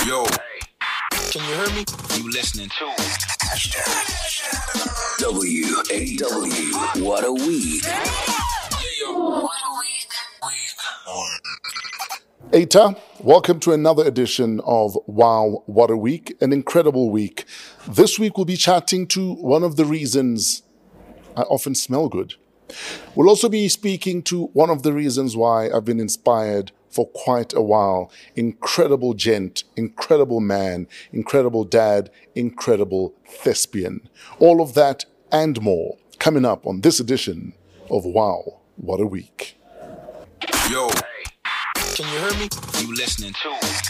Yo, can you hear me? You listening to WAW. What a week. Eta, welcome to another edition of Wow, What a Week, an incredible week. This week we'll be chatting to one of the reasons I often smell good. We'll also be speaking to one of the reasons why I've been inspired for quite a while. Incredible gent, incredible man, incredible dad, incredible thespian. All of that and more coming up on this edition of Wow, What a Week. Yo, can you hear me? You listening to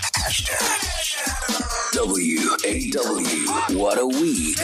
WAW. What a week.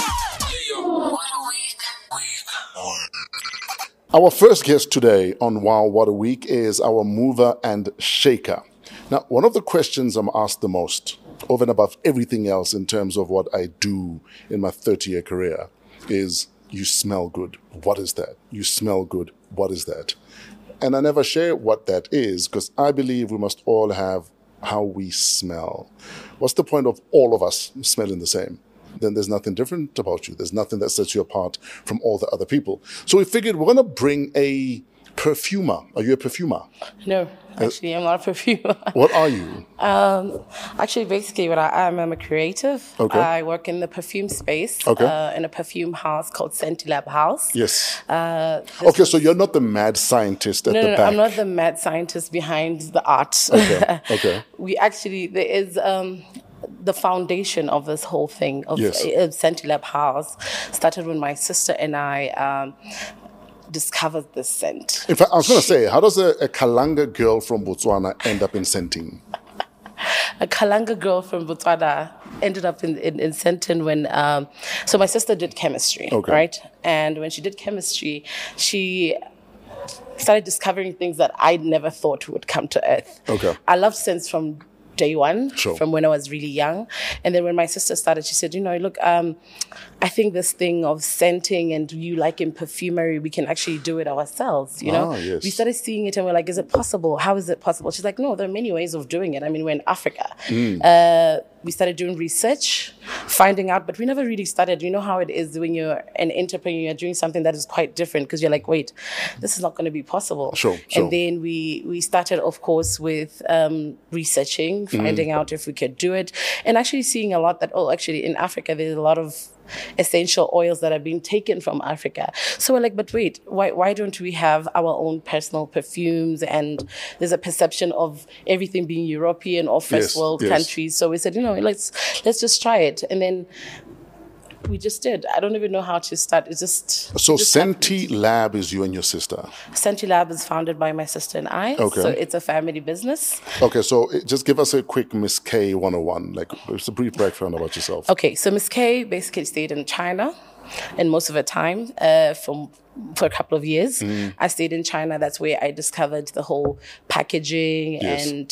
Our first guest today on Wow What a Week is our mover and shaker. Now, one of the questions I'm asked the most, over and above everything else in terms of what I do in my 30-year career, is you smell good. What is that? You smell good. What is that? And I never share what that is because I believe we must all have how we smell. What's the point of all of us smelling the same? Then there's nothing different about you. There's nothing that sets you apart from all the other people. So we figured we're going to bring a perfumer. Are you a perfumer? No, actually, I'm not a perfumer. What are you? Actually, basically, what I am, I'm a creative. Okay. I work in the perfume space in a perfume house called Sentilab House. Yes. Okay, so you're not the mad scientist at the back. No, I'm not the mad scientist behind the art. Okay. There is the foundation of this whole thing of Yes. Sentilab House started when my sister and I discovered this scent. In fact, I was going to say, how does a Kalanga girl from Botswana end up in scenting? A Kalanga girl from Botswana ended up in Sentin when, so my sister did chemistry, right? And when she did chemistry, she started discovering things that I never thought would come to earth. Okay. I loved scents from day one, Sure. from when I was really young. And then when my sister started, she said, look, I think this thing of scenting and you like in perfumery, we can actually do it ourselves, you know? Yes. We started seeing it and we're like, is it possible? How is it possible? She's like, no, there are many ways of doing it. I mean, we're in Africa. We started doing research, finding out, but we never really started. You know how it is when you're an entrepreneur, you're doing something that is quite different because you're like, wait, this is not going to be possible. Sure. And then we started, of course, with researching, finding out if we could do it, and actually seeing a lot that, actually in Africa, there's a lot of essential oils that have been taken from Africa. So we're like, but wait, why don't we have our own personal perfumes? And there's a perception of everything being European or first world countries. So we said, let's just try it. And then we just did. I don't even know how to start. So Sentilab is you and your sister? Sentilab is founded by my sister and I. Okay. So it's a family business. Okay, so just give us a quick Miss K 101, like just a brief background about yourself. Okay, so Miss K basically stayed in China and most of her time for a couple of years. I stayed in China. That's where I discovered the whole packaging and,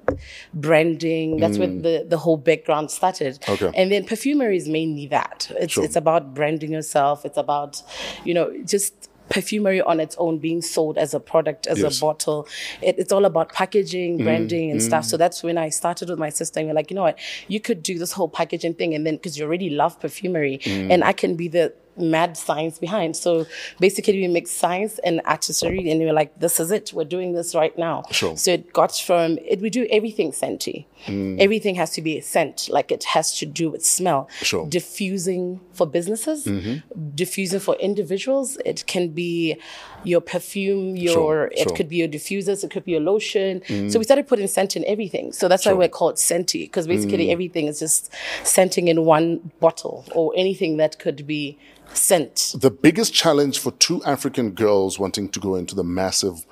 branding. That's where the whole background started. Okay. And then perfumery is mainly that. It's about branding yourself. It's about, just perfumery on its own being sold as a product, as a bottle. It's all about packaging, branding and stuff. So that's when I started with my sister and we're like, you know what, you could do this whole packaging thing and then because you already love perfumery and I can be the mad science behind. So basically we mix science and artistry and we're like, this is it. We're doing this right now. Sure. So it got from, we do everything scenty. Everything has to be a scent. Like it has to do with smell. Sure. Diffusing for businesses, diffusing for individuals. It can be your perfume, it could be your diffusers, it could be your lotion. So we started putting scent in everything. So that's why we're called scenty, because basically everything is just scenting in one bottle or anything that could be scent. The biggest challenge for two African girls wanting to go into the massive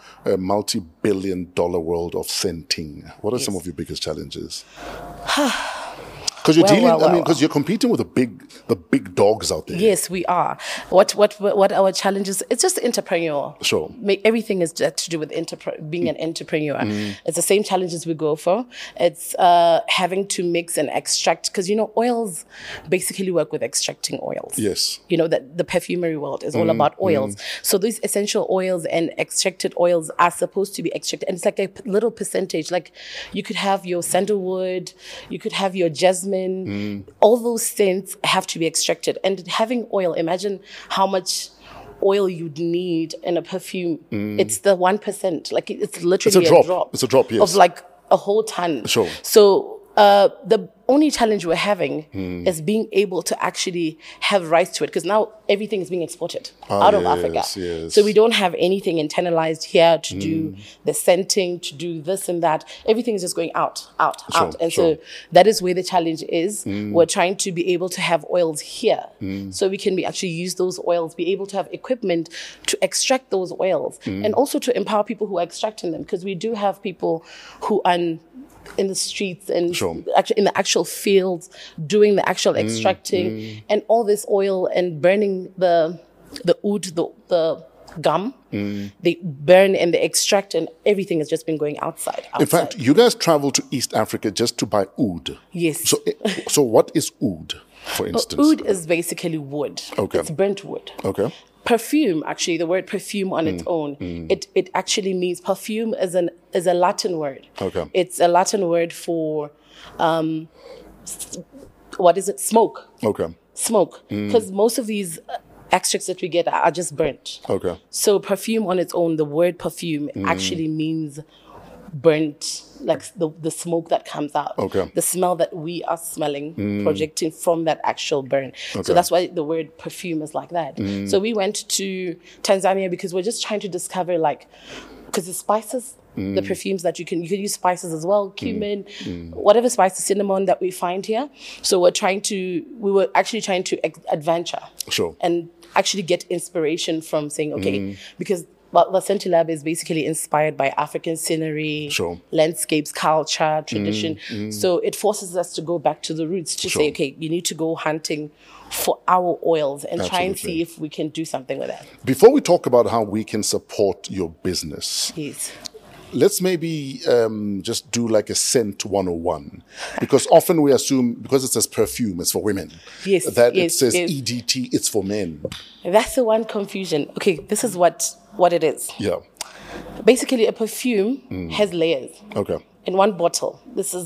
multi-billion-dollar world of scenting. What are some of your biggest challenges? Because you're dealing, Well. because you're competing with the big dogs out there. Yes, we are. What our challenge is? It's just entrepreneur. Sure. Everything is to do with being an entrepreneur. It's the same challenges we go for. It's having to mix and extract, because oils basically work with extracting oils. Yes. That the perfumery world is all about oils. So these essential oils and extracted oils are supposed to be extracted, and it's like a little percentage. Like you could have your sandalwood, you could have your jasmine. All those scents have to be extracted. And having oil, imagine how much oil you'd need in a perfume. It's the 1%. Like it's literally a drop. It's a drop, yes. Of like a whole ton. Sure. So the only challenge we're having is being able to actually have rights to it, because now everything is being exported out of Africa. Yes. So we don't have anything internalized here to do the scenting, to do this and that. Everything is just going out. And so that is where the challenge is. We're trying to be able to have oils here, so we can actually use those oils, be able to have equipment to extract those oils, and also to empower people who are extracting them, because we do have people who are in the streets and actually in the actual fields doing the actual extracting, and all this oil and burning the oud, the gum. They burn and they extract, and everything has just been going outside. In fact, you guys travel to East Africa just to buy oud. Yes. So what is oud, for instance? Oud is basically wood. Okay. It's burnt wood. Okay. Perfume, actually, the word perfume on its own, it actually means, perfume is a Latin word. Okay. It's a Latin word for, what is it? Smoke. Okay. Smoke. Because most of these extracts that we get are just burnt. Okay. So perfume on its own, the word perfume actually means burnt, like the smoke that comes out. Okay. The smell that we are smelling, projecting from that actual burn. Okay. So that's why the word perfume is like that. So we went to Tanzania because we're just trying to discover, because the spices, the perfumes that you can use spices as well, cumin, whatever spices, cinnamon that we find here. So we were actually trying to adventure. Sure. And actually get inspiration from saying, okay, because the Senti Lab is basically inspired by African scenery, landscapes, culture, tradition. So it forces us to go back to the roots to say, okay, you need to go hunting for our oils and try and see if we can do something with that. Before we talk about how we can support your business, Yes. let's maybe just do like a scent 101. Because often we assume, because it says perfume, it's for women. Yes, That it yes, says yes. EDT, it's for men. That's the one confusion. Okay, this is what it is. Yeah. Basically, a perfume has layers. Okay. In one bottle,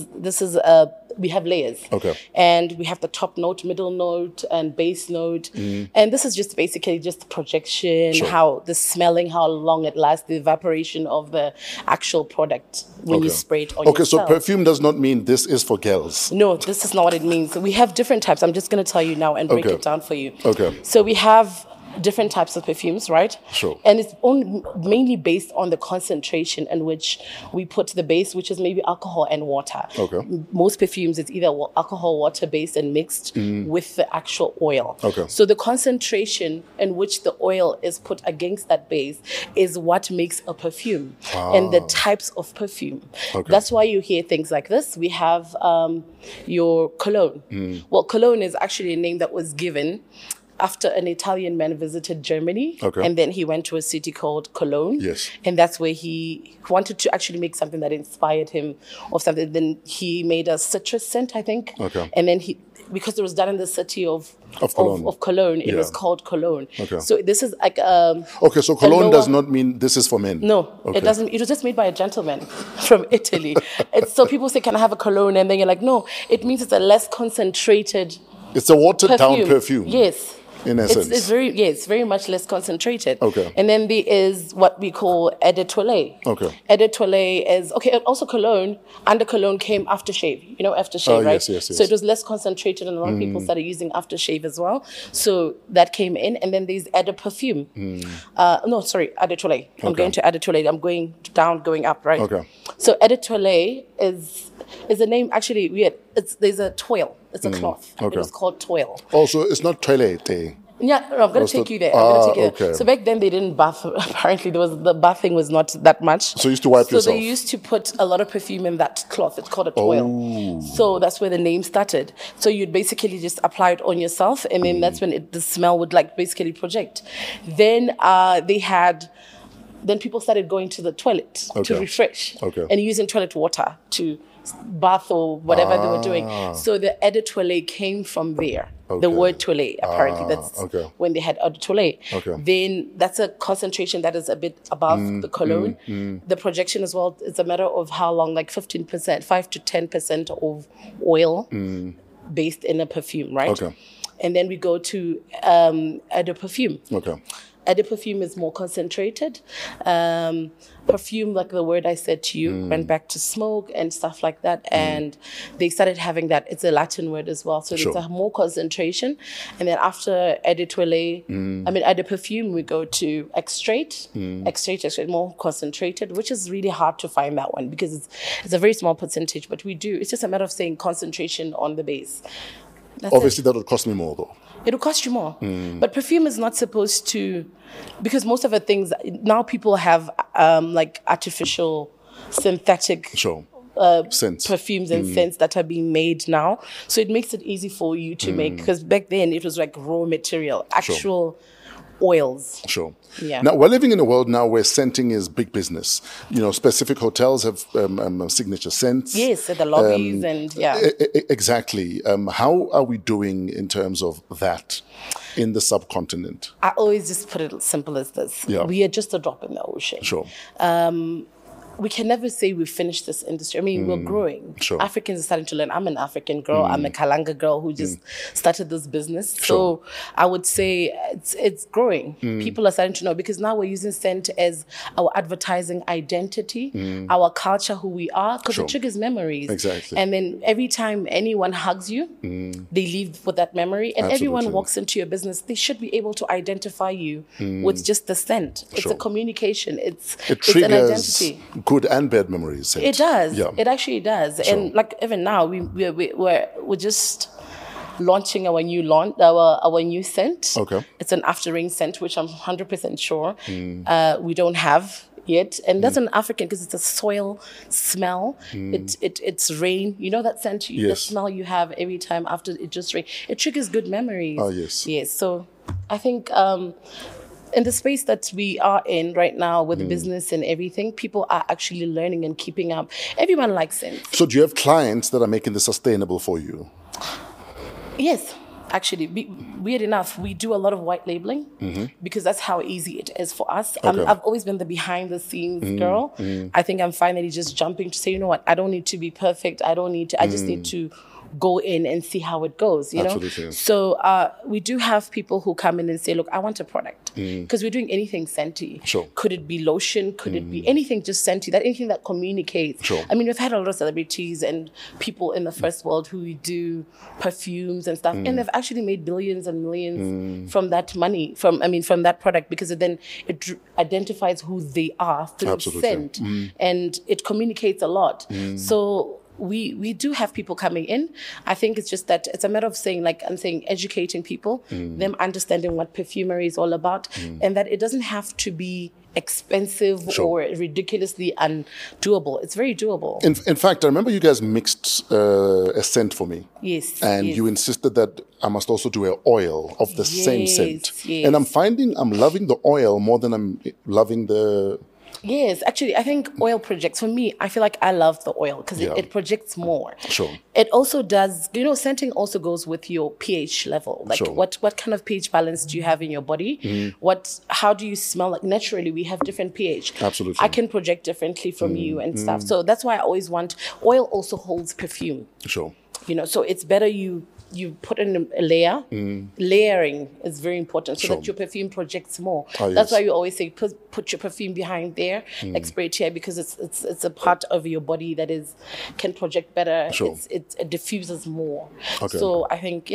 we have layers. Okay. And we have the top note, middle note, and base note. And this is just basically just the projection, how the smelling, how long it lasts, the evaporation of the actual product when you spray it on yourself. So perfume does not mean this is for girls. No, this is not what it means. We have different types. I'm just going to tell you now and break it down for you. Okay. So we have different types of perfumes, right? Sure. And it's mainly based on the concentration in which we put the base, which is maybe alcohol and water. Okay. Most perfumes, it's either alcohol, water based and mixed with the actual oil. Okay. So the concentration in which the oil is put against that base is what makes a perfume and the types of perfume. Okay. That's why you hear things like this. We have your cologne. Well, cologne is actually a name that was given after an Italian man visited Germany, and then he went to a city called Cologne. Yes. And that's where he wanted to actually make something that inspired him of something. Then he made a citrus scent, I think. Okay. And then because it was done in the city of Cologne, it was called Cologne. Okay. So this is like Okay, so cologne does not mean this is for men. No, it doesn't. It was just made by a gentleman from Italy. So people say, can I have a cologne? And then you're like, no, it means it's a less concentrated It's a watered down perfume. Yes. In essence. It's very much less concentrated. Okay. And then there is what we call Eau de Toilette. Okay. Eau de Toilette is, also cologne. Under cologne came aftershave. You know aftershave, right? Yes. So it was less concentrated and a lot of people started using aftershave as well. So that came in. And then there's Eau de Perfume. Eau de Toilette. I'm going to Eau de Toilette. I'm going down, going up, right? Okay. So Eau de Toilette is a name, actually, there's a toile. It's a cloth. Okay. It was called toile. Also, it's not toilette. Yeah, no, I'm going to take you there. I'm going to take you there. Okay. So back then they didn't bath. Apparently, the bathing was not that much. So you used to wipe yourself? So they used to put a lot of perfume in that cloth. It's called a toil. So that's where the name started. So you'd basically just apply it on yourself, and then that's when the smell would like basically project. Then Then people started going to the toilet to refresh and using toilet water to bath or whatever they were doing. So the eau de toilette came from there. The word toilette, apparently, that's when they had eau de toilette. Then that's a concentration that is a bit above the cologne. The projection as well, it's a matter of how long, like 15%, 5 to 10% of oil based in a perfume, right? And then we go to eau de perfume. Eau de perfume is more concentrated. Perfume, like the word I said to you, went back to smoke and stuff like that. And they started having that. It's a Latin word as well. So there's a more concentration. And then after eau de toilette, eau de perfume, we go to extrait. Extrait, more concentrated, which is really hard to find that one because it's a very small percentage. But we do. It's just a matter of saying concentration on the base. Obviously, that would cost me more, though. It'll cost you more. But perfume is not supposed to, because most of the things, now people have like artificial, synthetic scents. Perfumes and scents that are being made now. So it makes it easy for you to make, because back then it was like raw material, actual oils. Yeah. Now, we're living in a world now where scenting is big business. You know, specific hotels have signature scents. Yes, at the lobbies Exactly. How are we doing in terms of that in the subcontinent? I always just put it simple as this. We are just a drop in the ocean. We can never say we've finished this industry. I mean, we're growing. Africans are starting to learn. I'm an African girl. I'm a Kalanga girl who just started this business. So I would say it's growing. People are starting to know, because now we're using scent as our advertising identity, our culture, who we are, because it triggers memories. Exactly. And then every time anyone hugs you, they leave with that memory. And everyone walks into your business, they should be able to identify you with just the scent. It's a communication. It's an identity. Good and bad memories. Scent. It does. It actually does. And like even now, we're just launching our new scent. It's an after rain scent, which I'm 100% sure we don't have yet. And that's an African, because it's a soil smell. It's rain. You know that scent, the smell you have every time after it just rains. It triggers good memories. Yes. So I think in the space that we are in right now with business and everything, people are actually learning and keeping up. Everyone likes scents. So do you have clients that are making this sustainable for you? Yes. Actually, weird enough, we do a lot of white labeling because that's how easy it is for us. I've always been the behind the scenes girl. I think I'm finally just jumping to say, you know what, I don't need to be perfect. I just need to go in and see how it goes, you know? So we do have people who come in and say, look, I want a product, because we're doing anything scenty. Could it be lotion? Could it be anything just scenty? Anything that communicates. I mean, we've had a lot of celebrities and people in the first world who do perfumes and stuff, and they've actually made billions and millions from that money, from that product, because then it identifies who they are through scent, and it communicates a lot. So we do have people coming in. I think it's just that it's a matter of educating people, them understanding what perfumery is all about, and that it doesn't have to be expensive or ridiculously undoable. It's very doable. In fact, I remember you guys mixed a scent for me. Yes. And you insisted that I must also do an oil of the same scent. Yes. And I'm finding I'm loving the oil more than I'm loving the... Yes, actually, I think oil projects. For me, I feel like I love the oil because it projects more. It also does, scenting also goes with your pH level. Like what kind of pH balance do you have in your body? How do you smell? Like naturally, we have different pH. Absolutely. I can project differently from you and stuff. So that's why I always want, oil also holds perfume. So it's better you put in a layer. Layering is very important so that your perfume projects more. That's why we always say put your perfume behind there, like spray it here, because it's a part of your body that can project better. It diffuses more. So I think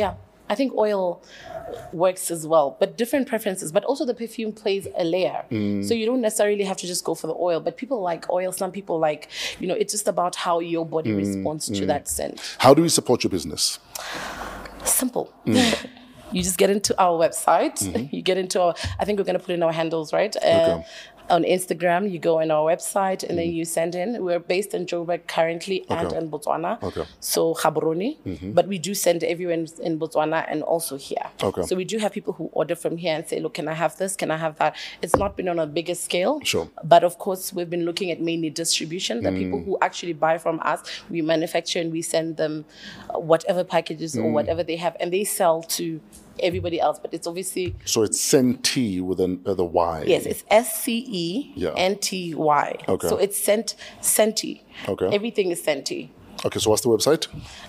oil works as well, but different preferences. But also the perfume plays a layer. So you don't necessarily have to just go for the oil, but people like oil. Some people like, it's just about how your body responds to that scent. How do we support your business? Simple. You just get into our website. You get into our, I think we're going to put in our handles, right? Okay. On Instagram, you go on our website and then you send in. We're based in Joburg currently and in Botswana. Okay. So Gaborone. But we do send everyone in Botswana and also here. Okay. So we do have people who order from here and say, look, can I have this? Can I have that? It's not been on a bigger scale. Sure. But of course, we've been looking at mainly distribution. The people who actually buy from us, we manufacture and we send them whatever packages or whatever they have. And they sell to everybody else, but it's obviously... So it's Senti with the Y. Yes, it's SCENTY. Okay. So it's Senti. Okay. Everything is Senti. Okay, so what's the website?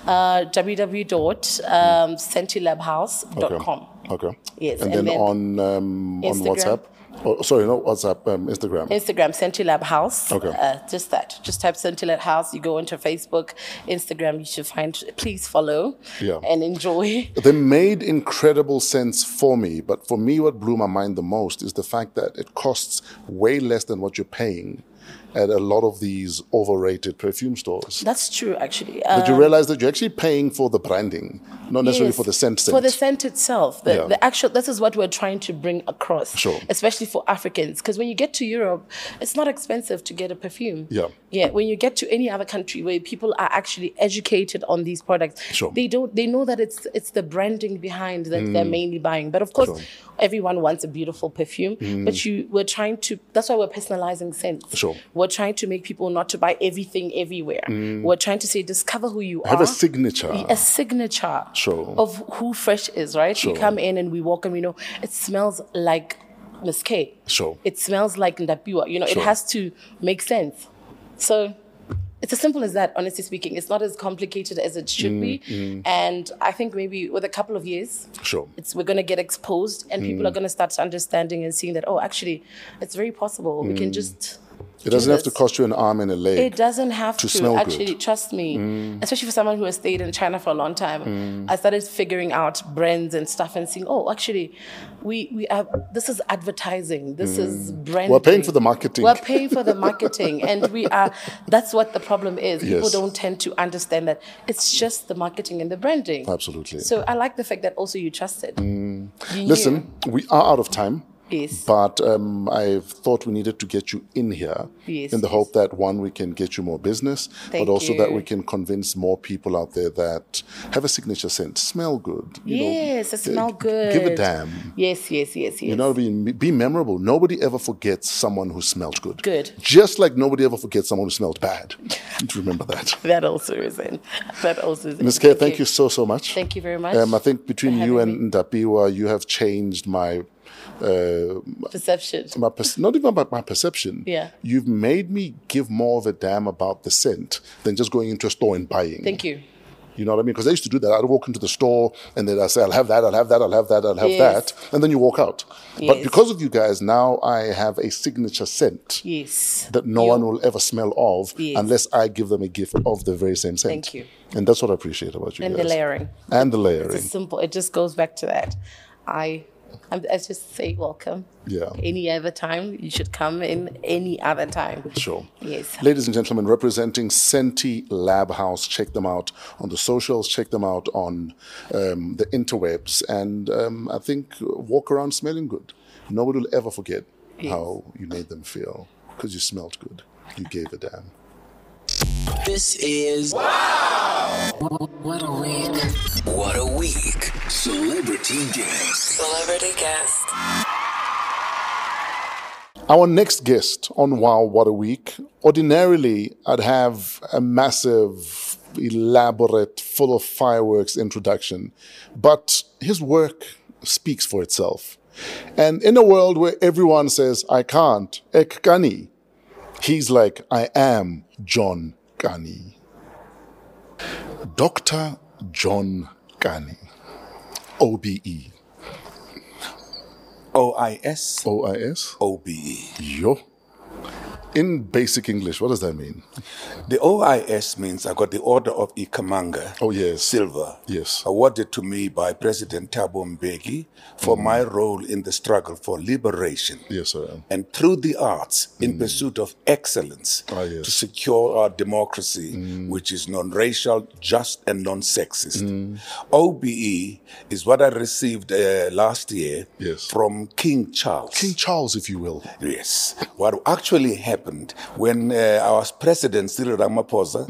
www.sentilabhouse.com. Okay. Yes, And and then on Instagram. WhatsApp? Oh, sorry, no, WhatsApp, Instagram. Instagram, Sentilab House. Okay. Just that. Just type Sentilab House. You go into Facebook, Instagram. You should find. Please follow. Yeah. And enjoy. They made incredible sense for me, but for me, what blew my mind the most is the fact that it costs way less than what you're paying at a lot of these overrated perfume stores. That's true, actually. But you realize that you're actually paying for the branding, not necessarily Yes, for the scent. For the scent itself. Yeah. The actual, this is what we're trying to bring across. Sure. Especially for Africans. Because when you get to Europe, it's not expensive to get a perfume. Yeah. Yeah. When you get to any other country where people are actually educated on these products, Sure. they know that it's the branding behind that they're mainly buying. But of course, Sure. everyone wants a beautiful perfume. But we're trying to, that's why we're personalizing scents. Sure. We're trying to make people not to buy everything everywhere. We're trying to say, discover who you Have are. a signature. A signature Sure. of who Fresh is, right? Sure. We come in and we walk and we know it smells like Miss K. Sure. It smells like Ndapiwa. Sure. It has to make sense. So it's as simple as that, honestly speaking. It's not as complicated as it should be. And I think maybe with a couple of years, Sure. we're going to get exposed and people are going to start understanding and seeing that, oh, actually, it's very possible. We can just... It doesn't have to this. cost you an arm and a leg. It doesn't have to to. smell good. Actually, trust me. Especially for someone who has stayed in China for a long time, I started figuring out brands and stuff and seeing, oh, actually, we are. This is advertising. This is branding. We're paying for the marketing. We're paying for the marketing, and we are. That's what the problem is. People Yes. don't tend to understand that it's just the marketing and the branding. Absolutely. So I like the fact that also you trusted. You knew. Listen, we are out of time. Yes. But I thought we needed to get you in here Yes, in the yes. hope that, one, we can get you more business, Thank but also that you. we can convince more people out there that have a signature scent, smell good. Yes, it smell good. Give a damn. Yes. You know, be memorable. Nobody ever forgets someone who smelled good. Good. Just like nobody ever forgets someone who smelled bad. Remember that. That also is in. That also is in. Ms. K, thank you so much. Thank you very much. I think between for you having and Ndapiwa, you have changed my Perception. not even about my perception. Yeah. You've made me give more of a damn about the scent than just going into a store and buying. Thank you. You know what I mean? Because I used to do that. I'd walk into the store and then I'd say, I'll have that, I'll have that, I'll have that, I'll have Yes. that. And then you walk out. But Yes. because of you guys, now I have a signature scent Yes. that no one will ever smell of Yes. unless I give them a gift of the very same scent. Thank you. And that's what I appreciate about you And guys. the layering. And the layering. It's simple. It just goes back to that. I just say welcome. Yeah. Any other time, you should come in any other time. Sure. Yes. Ladies and gentlemen, representing Senti Lab House, check them out on the socials, check them out on the interwebs, and I think walk around smelling good. Nobody will ever forget how you made them feel because you smelled good. You gave a damn. This is What a week. What a Week. Celebrity Guest. Celebrity guest. Our next guest on Wow What a Week, ordinarily I'd have a massive, elaborate, full of fireworks introduction, but his work speaks for itself. And in a world where everyone says, I can't, ek kani, he's like, I am John Kani. Dr. John Kani, OBE. OIS. OIS? OBE. Yo. In basic English, what does that mean? The OIS means I got the Order of Ikamanga. Oh, yes. Silver. Yes. Awarded to me by President Thabo Mbeki for my role in the struggle for liberation. Yes, sir. And through the arts, in pursuit of excellence, Yes. to secure our democracy, which is non-racial, just, and non-sexist. OBE is what I received last year Yes. from King Charles. King Charles, if you will. Yes. What actually happened when our president, Cyril Ramaphosa,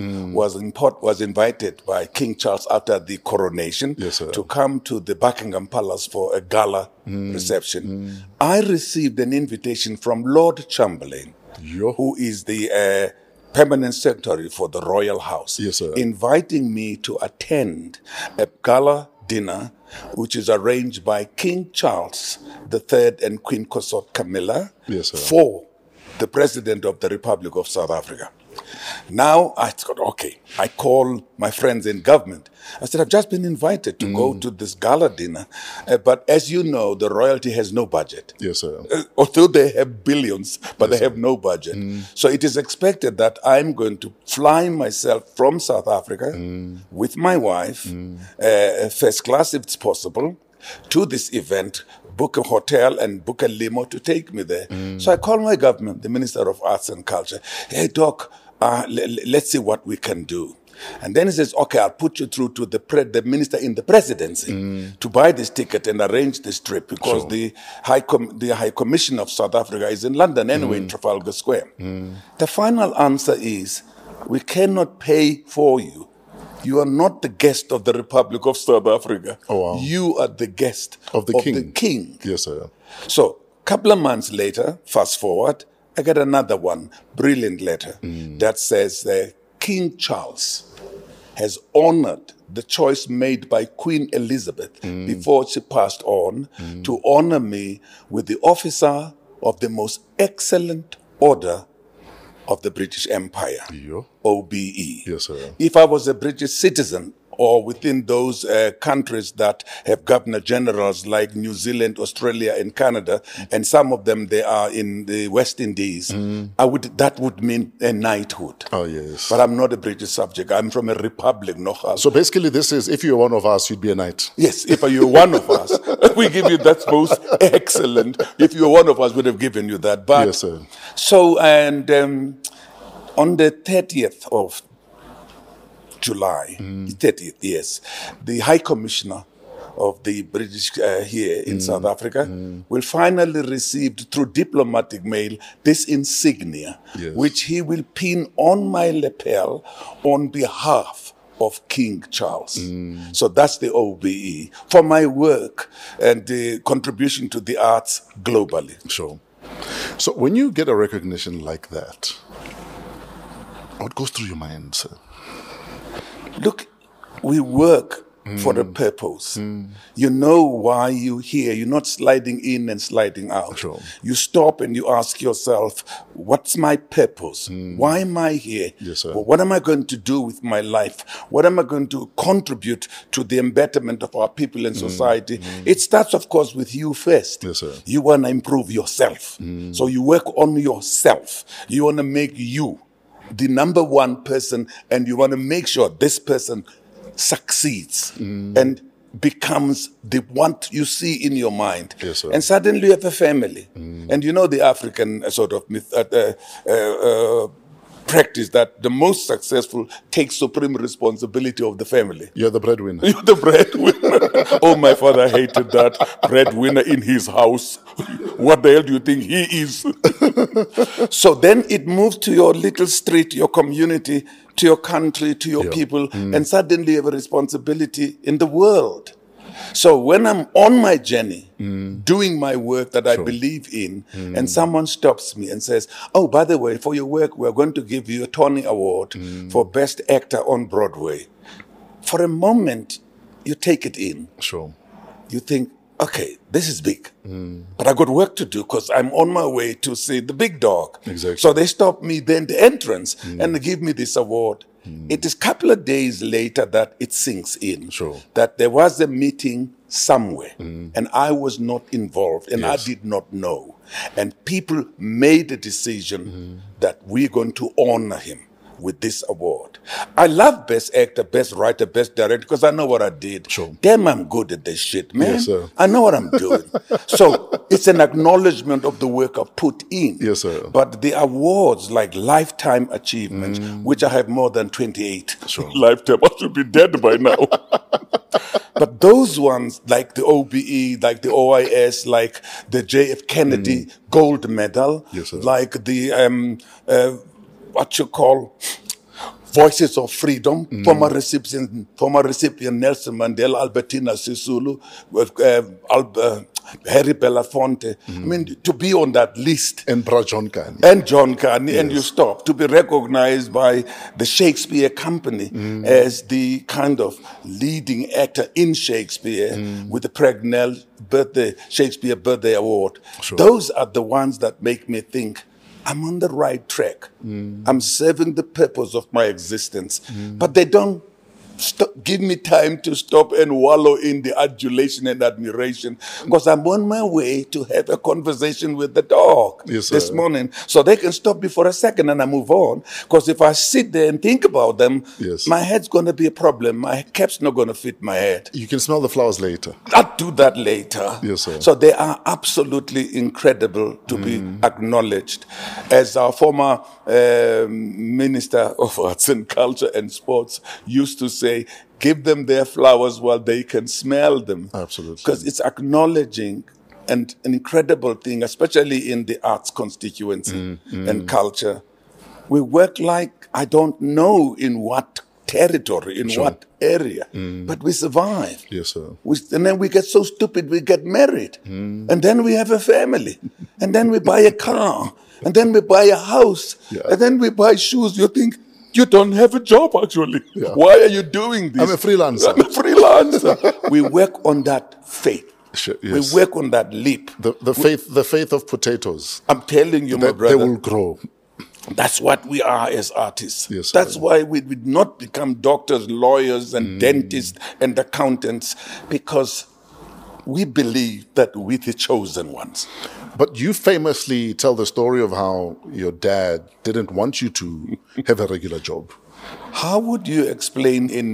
was invited by King Charles after the coronation Yes, sir. to come to the Buckingham Palace for a gala reception, I received an invitation from Lord Chamberlain, Yo. who is the permanent secretary for the Royal House, Yes, sir. inviting me to attend a gala dinner which is arranged by King Charles III and Queen Consort Camilla Yes, sir. for the President of the Republic of South Africa. Now I thought, okay, I call my friends in government. I said, I've just been invited to go to this gala dinner, but as you know, the royalty has no budget. Yes, sir. Although they have billions, but they have no budget. So it is expected that I'm going to fly myself from South Africa with my wife, first class if it's possible, to this event, book a hotel and book a limo to take me there. So I called my government, the Minister of Arts and Culture. Hey, Doc, let's see what we can do. And then he says, okay, I'll put you through to the minister in the presidency to buy this ticket and arrange this trip, because the High Commission of South Africa is in London anyway, in Trafalgar Square. The final answer is, we cannot pay for you. You are not the guest of the Republic of South Africa. Oh, wow. You are the guest Of the king. Yes, sir. So, a couple of months later, fast forward, I get another one, brilliant letter that says King Charles has honored the choice made by Queen Elizabeth before she passed on to honor me with the officer of the most excellent order of the British Empire, Yo. OBE. Yes, sir. If I was a British citizen or within those countries that have governor generals like New Zealand, Australia, and Canada, and some of them they are in the West Indies, that would mean a knighthood. Oh, yes. But I'm not a British subject. I'm from a republic, no house. So basically, this is, if you're one of us, you'd be a knight. Yes, if you're one of us, we give you that's most excellent. If you're one of us, we'd have given you that. But Yes, sir. so, and on the 30th of July, 30th, yes, the High Commissioner of the British here in South Africa will finally receive through diplomatic mail this insignia, Yes. which he will pin on my lapel on behalf of King Charles. So that's the OBE for my work and the contribution to the arts globally. Sure. So when you get a recognition like that, what goes through your mind, sir? Look, we work for a purpose. You know why you're here. You're not sliding in and sliding out. Sure. You stop and you ask yourself, what's my purpose? Why am I here? Yes, sir. Well, what am I going to do with my life? What am I going to contribute to the betterment of our people and society? It starts, of course, with you first. Yes, sir. You want to improve yourself. So you work on yourself. You want to make you the number one person, and you want to make sure this person succeeds and becomes the one you see in your mind. Yes, sir. And suddenly you have a family. And you know the African sort of practice that the most successful takes supreme responsibility of the family. You're the breadwinner. You're the breadwinner. Oh, my father hated that breadwinner in his house. What the hell do you think he is? So then it moves to your little street, your community, to your country, to your people, and suddenly you have a responsibility in the world. So when I'm on my journey, doing my work that I believe in, and someone stops me and says, oh, by the way, for your work, we're going to give you a Tony Award for Best Actor on Broadway. For a moment, you take it in. Sure. You think, okay, this is big, but I got work to do because I'm on my way to see the big dog. Exactly. So they stop me then the entrance and they give me this award. It is a couple of days later that it sinks in. Sure. That there was a meeting somewhere and I was not involved and I did not know. And people made a decision that we're going to honor him with this award. I love Best Actor, Best Writer, Best Director because I know what I did. Sure. Damn, I'm good at this shit, man. Yes, sir. I know what I'm doing. So it's an acknowledgement of the work I've put in. Yes, sir. But the awards like Lifetime Achievement, which I have more than 28 lifetime, I should be dead by now. But those ones, like the OBE, like the OIS, like the JF Kennedy Gold Medal, Yes, sir. like the what you call Voices of Freedom, former recipient Nelson Mandela, Albertina Sisulu, Harry Belafonte. I mean, to be on that list. And Bra John Kani. And John Carney, and you stop. To be recognized by the Shakespeare Company as the kind of leading actor in Shakespeare with the Pregnell Shakespeare Birthday Award. Sure. Those are the ones that make me think, I'm on the right track. I'm serving the purpose of my existence. But they don't give me time to stop and wallow in the adulation and admiration because I'm on my way to have a conversation with the dog this morning. So they can stop me for a second and I move on. Because if I sit there and think about them, my head's going to be a problem. My cap's not going to fit my head. You can smell the flowers later. I'll do that later. Yes, sir. So they are absolutely incredible to be acknowledged. As our former Minister of Arts and Culture and Sports used to say, give them their flowers while they can smell them. Absolutely. Because it's acknowledging and an incredible thing, especially in the arts constituency and culture. We work like, I don't know in what territory, in what area, but we survive. Yes, sir. And then we get so stupid, we get married. And then we have a family. And then we buy a car. And then we buy a house. And then we buy shoes. You think, you don't have a job, actually. Why are you doing this? I'm a freelancer. I'm a freelancer. We work on that faith. Yes. We work on that leap. The faith of potatoes. I'm telling you, my brother. They will grow. That's what we are as artists. Yes, that's why we did not become doctors, lawyers, and dentists and accountants, because we believe that we're the chosen ones. But you famously tell the story of how your dad didn't want you to have a regular job. How would you explain in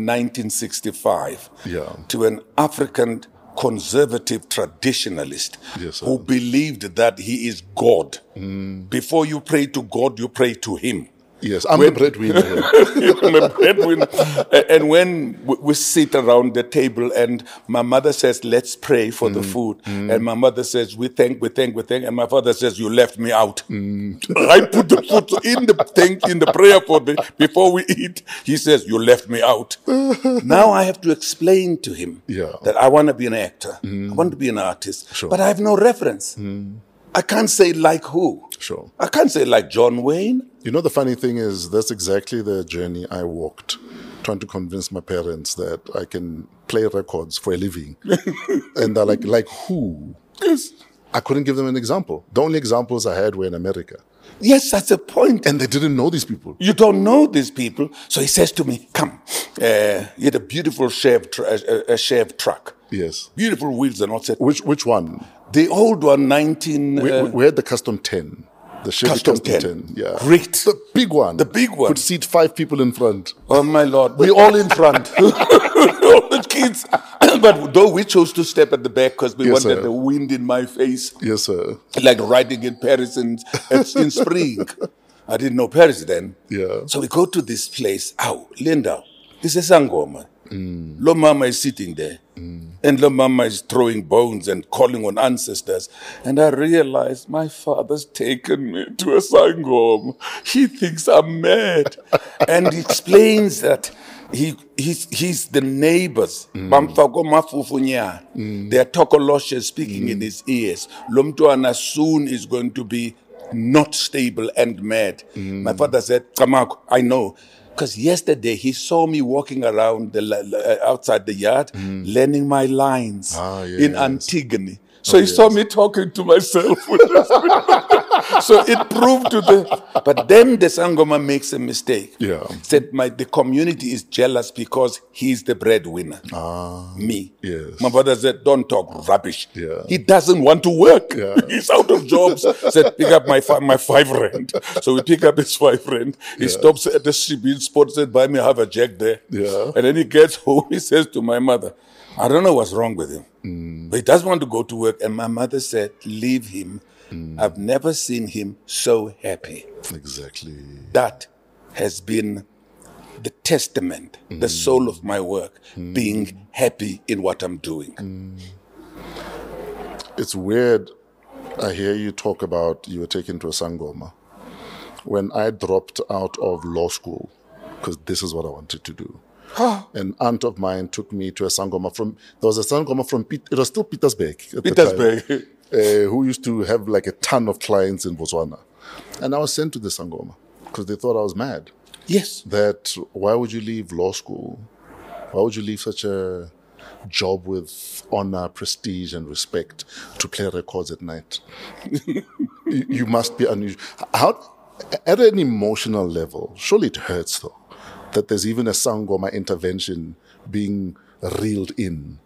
1965 to an African conservative traditionalist who believed that he is God? Before you pray to God, you pray to him. Yes, I'm the breadwinner here. The breadwinner. And when we sit around the table and my mother says, let's pray for the food. And my mother says, we thank. And my father says, you left me out. I put the food in the prayer before we eat. He says, you left me out. Now I have to explain to him that I want to be an actor. I want to be an artist. But I have no reference. I can't say like who. Sure. I can't say like John Wayne. You know, the funny thing is, that's exactly the journey I walked, trying to convince my parents that I can play records for a living. And they're like who? Yes. I couldn't give them an example. The only examples I had were in America. Yes, that's the point. And they didn't know these people. You don't know these people. So he says to me, come, he had a beautiful Chev truck. Yes. Beautiful wheels and all that. Which one? The old one, we had the Custom 10. The Chevy Custom 10. Yeah. Great. The big one. The big one. Could seat 5 people in front. Oh, my Lord. We all in front. All the kids. But though we chose to step at the back because we wanted the wind in my face. Yes, sir. Like riding in Paris in spring. I didn't know Paris then. Yeah. So we go to this place. Ow, Linda, this is Sangoma. Lo Mama is sitting there. And Lo Mama is throwing bones and calling on ancestors. And I realized my father's taken me to a Sangoma. He thinks I'm mad. And he explains that he's the neighbors. They are Tokoloshe speaking in his ears. Lomtuana soon is going to be not stable and mad. My father said, Kamako, I know. Because yesterday he saw me walking around outside the yard, learning my lines in Antigone. So he saw me talking to myself. So it proved to the. But then the Sangoma makes a mistake. Yeah. Said the community is jealous because he's the breadwinner. Me. Yes. My brother said, don't talk rubbish. Yeah. He doesn't want to work. Yeah. He's out of jobs. Said, pick up my 5 rand. So we pick up his 5 rand. He stops at the Shibin spot, said, buy me half a jack there. Yeah. And then he gets home, he says to my mother, I don't know what's wrong with him. But he doesn't want to go to work. And my mother said, leave him. I've never seen him so happy. Exactly. That has been the testament, the soul of my work, being happy in what I'm doing. It's weird. I hear you talk about you were taken to a Sangoma. When I dropped out of law school, because this is what I wanted to do, an aunt of mine took me to a Sangoma there was a Sangoma from, it was still Pietersburg at the time, who used to have like a ton of clients in Botswana. And I was sent to the Sangoma because they thought I was mad. Yes. That why would you leave law school? Why would you leave such a job with honor, prestige, and respect to play records at night? You must be unusual. How, at an emotional level, surely it hurts though, that there's even a Sangoma intervention being reeled in.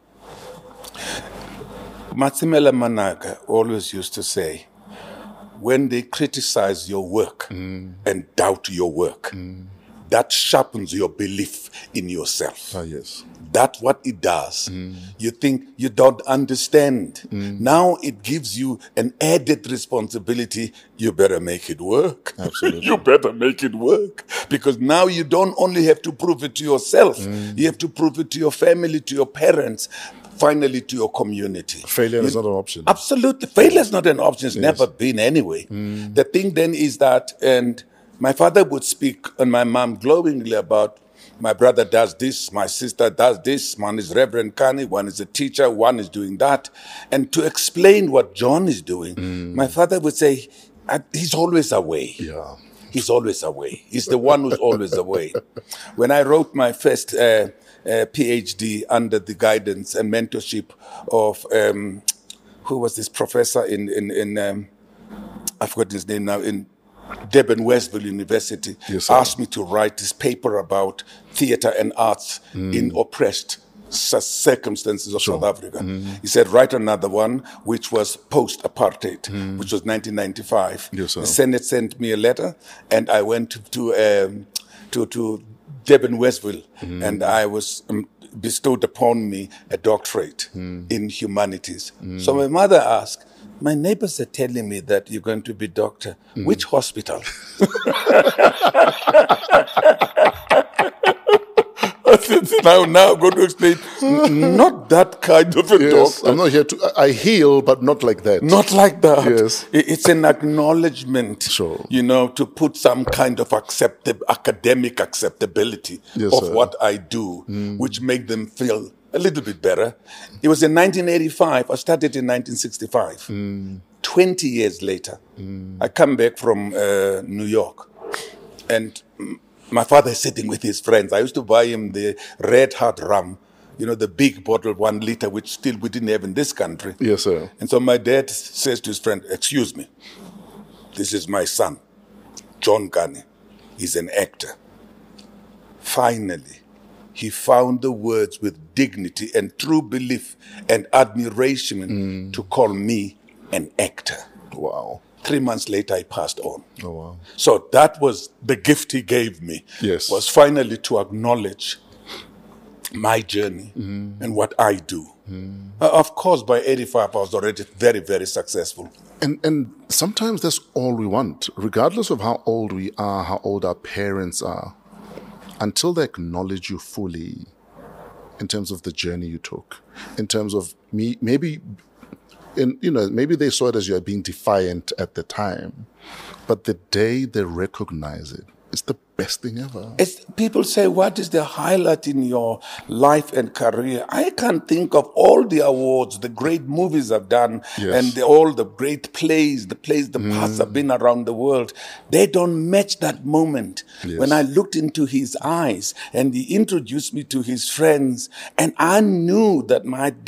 Matsimela Managa always used to say, when they criticize your work and doubt your work, that sharpens your belief in yourself. Ah, yes. That's what it does. You think you don't understand. Now it gives you an added responsibility. You better make it work. Absolutely. You better make it work. Because now you don't only have to prove it to yourself. You have to prove it to your family, to your parents, finally to your community. Failure is not an option. Absolutely. Failure is not an option. It's never been anyway. The thing then is that, and my father would speak and my mom glowingly about, my brother does this, my sister does this, one is Reverend Kani, one is a teacher, one is doing that. And to explain what John is doing, my father would say, he's always away. Yeah. He's always away. He's the one who's always away. When I wrote my first PhD under the guidance and mentorship of, who was this professor in I forgot his name now, in Durban Westville University, Yes, sir. asked me to write this paper about theater and arts in oppressed circumstances of South Africa. He said, write another one, which was post-apartheid, which was 1995. Yes, sir. The Senate sent me a letter, and I went to Durban Westville, and I was bestowed upon me a doctorate in humanities. So my mother asked, my neighbors are telling me that you're going to be doctor. Which hospital? I said, now I'm going to explain. Not that kind of a Yes, doctor. I'm not here to. I heal, but not like that. Not like that. Yes. It's an acknowledgement, Sure. to put some kind of academic acceptability Yes, of sir. what I do, which make them feel a little bit better. It was in 1985. I started in 1965. 20 years later, I come back from New York, and my father is sitting with his friends. I used to buy him the Red Heart rum, the big bottle, 1 liter, which still we didn't have in this country. Yes, sir. And so my dad says to his friend, excuse me, this is my son, John Kani. He's an actor. Finally, he found the words with dignity and true belief and admiration to call me an actor. Wow. 3 months later, I passed on. Oh, wow. So that was the gift he gave me. Yes. Was finally to acknowledge my journey and what I do. Of course, by 85, I was already very, very successful. And sometimes that's all we want, regardless of how old we are, how old our parents are, until they acknowledge you fully in terms of the journey you took, in terms of maybe they saw it as you are being defiant at the time, but the day they recognize it, it's the best thing ever. People say, what is the highlight in your life and career? I can't think of all the awards, the great movies I've done, Yes. and all the great plays, the parts I've been around the world. They don't match that moment. Yes. When I looked into his eyes and he introduced me to his friends, and I knew that my dad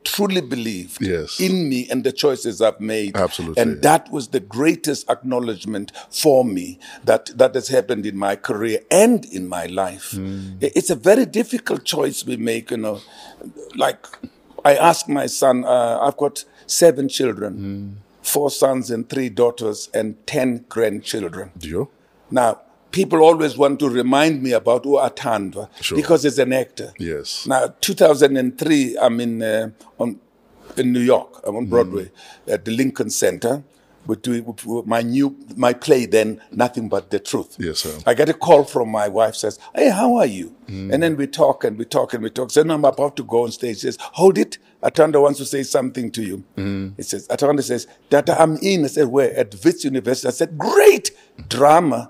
truly believed Yes. in me and the choices I've made. Absolutely. And that was the greatest acknowledgement for me that has happened in my career and in my life. It's a very difficult choice we make, Like, I asked my son, I've got 7 children, 4 sons and 3 daughters and 10 grandchildren. Do you? Now, people always want to remind me about Athandwa Sure. because he's an actor. Yes. Now, 2003, I'm in New York. I'm on Broadway at the Lincoln Center. We're doing my play then, Nothing But the Truth. Yes, sir. I get a call from my wife, says, "Hey, how are you?" And then we talk and we talk and we talk. So then I'm about to go on stage. She says, "Hold it. Atanda wants to say something to you." He says, Atanda says, "Dada, I'm in." I said, "Where?" "At Wits University." I said, "Great drama."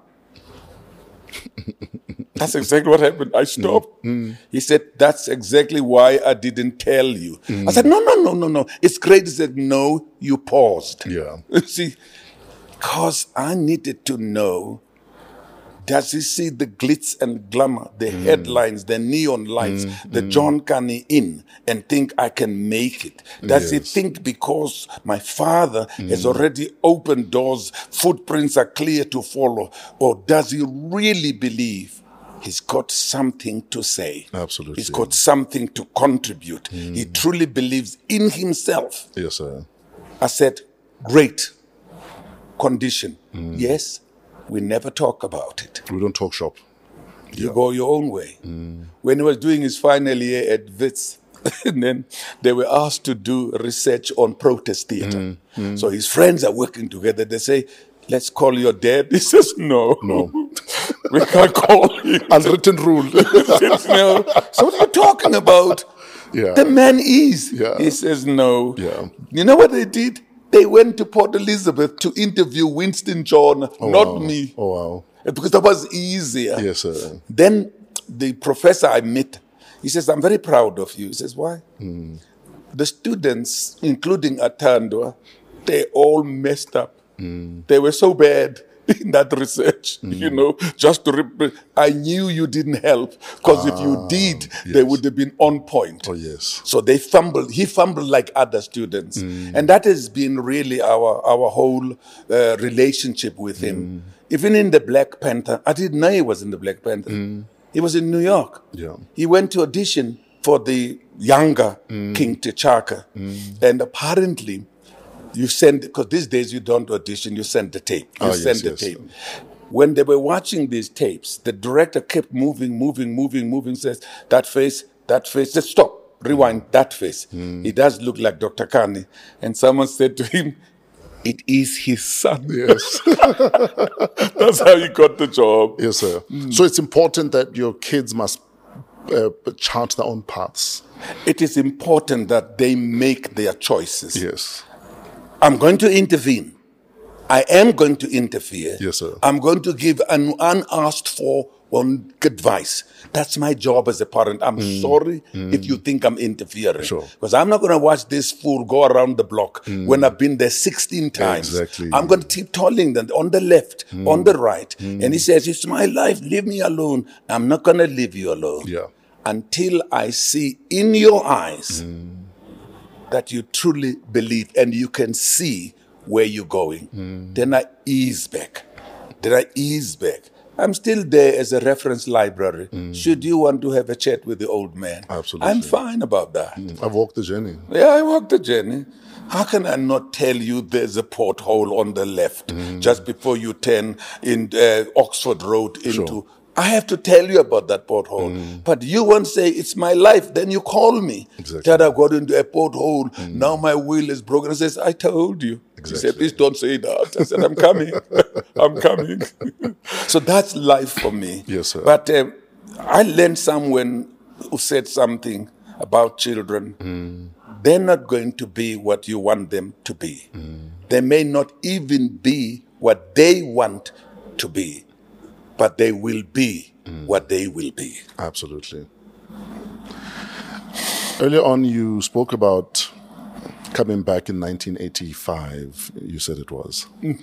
That's exactly what happened. I stopped. He said, "That's exactly why I didn't tell you." I said, No. It's great. He said, "No, you paused." Yeah. See, because I needed to know, does he see the glitz and glamour, the headlines, the neon lights, the John Carney Inn, and think I can make it? Does he Yes. think because my father has already opened doors, footprints are clear to follow? Or does he really believe he's got something to say? Absolutely. He's got something to contribute. He truly believes in himself. Yes, sir. I said, "Great condition." Yes, we never talk about it. We don't talk shop. You go your own way. When he was doing his final year at Wits, and then they were asked to do research on protest theater. So his friends are working together. They say, "Let's call your dad." He says, No. We can't call him. Unwritten rule. No. So what are you talking about? Yeah. The man is. Yeah. He says no. Yeah. You know what they did? They went to Port Elizabeth to interview Winston John, not wow. me. Oh, wow. Because that was easier. Yes, sir. Then the professor I met, he says, "I'm very proud of you." He says, "Why?" The students, including Athandwa, they all messed up. They were so bad in that research, I knew you didn't help, because if you did, they would have been on point. Oh, yes. So he fumbled like other students. And that has been really our whole relationship with him. Even in the Black Panther, I didn't know he was in the Black Panther. He was in New York. Yeah. He went to audition for the younger King T'Chaka. And apparently, you send, because these days you don't audition, you send the tape. You send the tape. When they were watching these tapes, the director kept moving, says, that face, just stop, rewind, that face. He does look like Dr. Carney. And someone said to him, "It is his son." Yes. That's how he got the job. Yes, sir. So it's important that your kids must chart their own paths. It is important that they make their choices. Yes. I'm going to intervene. I am going to interfere. Yes, sir. I'm going to give an unasked for advice. That's my job as a parent. I'm sorry if you think I'm interfering. Sure. Because I'm not going to watch this fool go around the block when I've been there 16 times. Exactly. I'm going to keep telling them on the left, on the right. And he says, "It's my life. Leave me alone." I'm not going to leave you alone. Yeah. Until I see in your eyes that you truly believe and you can see where you're going. Then I ease back. I'm still there as a reference library. Should you want to have a chat with the old man? Absolutely. I'm fine about that. I've walked the journey. Yeah, I walked the journey. How can I not tell you there's a porthole on the left just before you turn in Oxford Road into... Sure. I have to tell you about that porthole. But you won't say, "It's my life." Then you call me. Exactly. That I got into a porthole. Now my wheel is broken. I says, "I told you." Exactly. He said, "Please don't say that." I said, "I'm coming. I'm coming." So that's life for me. Yes, sir. But I learned someone who said something about children. They're not going to be what you want them to be. They may not even be what they want to be. But they will be what they will be. Absolutely. Earlier on, you spoke about coming back in 1985, you said it was.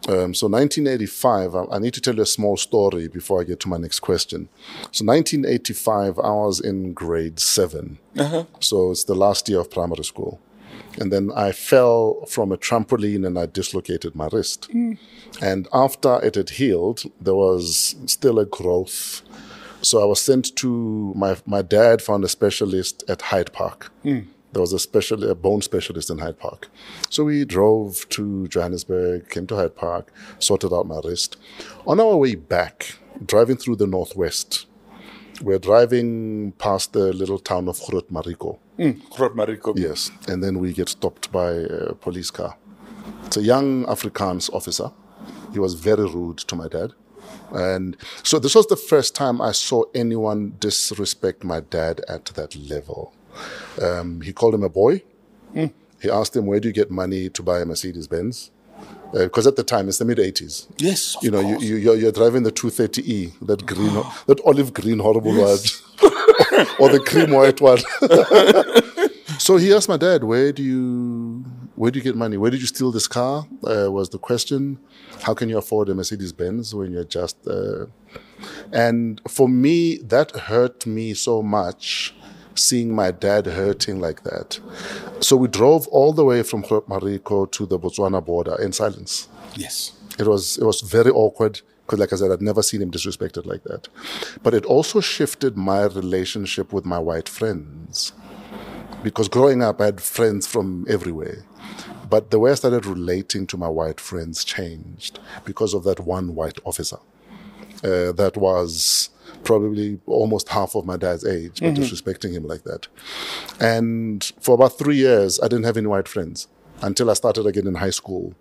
So 1985, I need to tell you a small story before I get to my next question. So 1985, I was in grade 7. So it's the last year of primary school. And then I fell from a trampoline and I dislocated my wrist. And after it had healed, there was still a growth. So I was sent to, my dad found a specialist at Hyde Park. There was a bone specialist in Hyde Park. So we drove to Johannesburg, came to Hyde Park, sorted out my wrist. On our way back, driving through the Northwest, we're driving past the little town of Groot Mariko. Groot Mariko. Yes. And then we get stopped by a police car. It's a young Afrikaans officer. He was very rude to my dad. And so this was the first time I saw anyone disrespect my dad at that level. He called him a boy. He asked him, where do you get money to buy a Mercedes-Benz? Because at the time, it's the mid-'80s. Yes, of You know, course. you're driving the 230E, that olive green horrible one, or the cream white one. So he asked my dad, where do you get money? Where did you steal this car? Was the question. How can you afford a Mercedes-Benz when you're just... And for me, that hurt me so much, seeing my dad hurting like that. So we drove all the way from Groot Mariko to the Botswana border in silence. Yes. It was very awkward because, like I said, I'd never seen him disrespected like that. But it also shifted my relationship with my white friends. Because growing up, I had friends from everywhere. But the way I started relating to my white friends changed because of that one white officer. That was probably almost half of my dad's age, but disrespecting him like that. And for about 3 years, I didn't have any white friends until I started again in high school.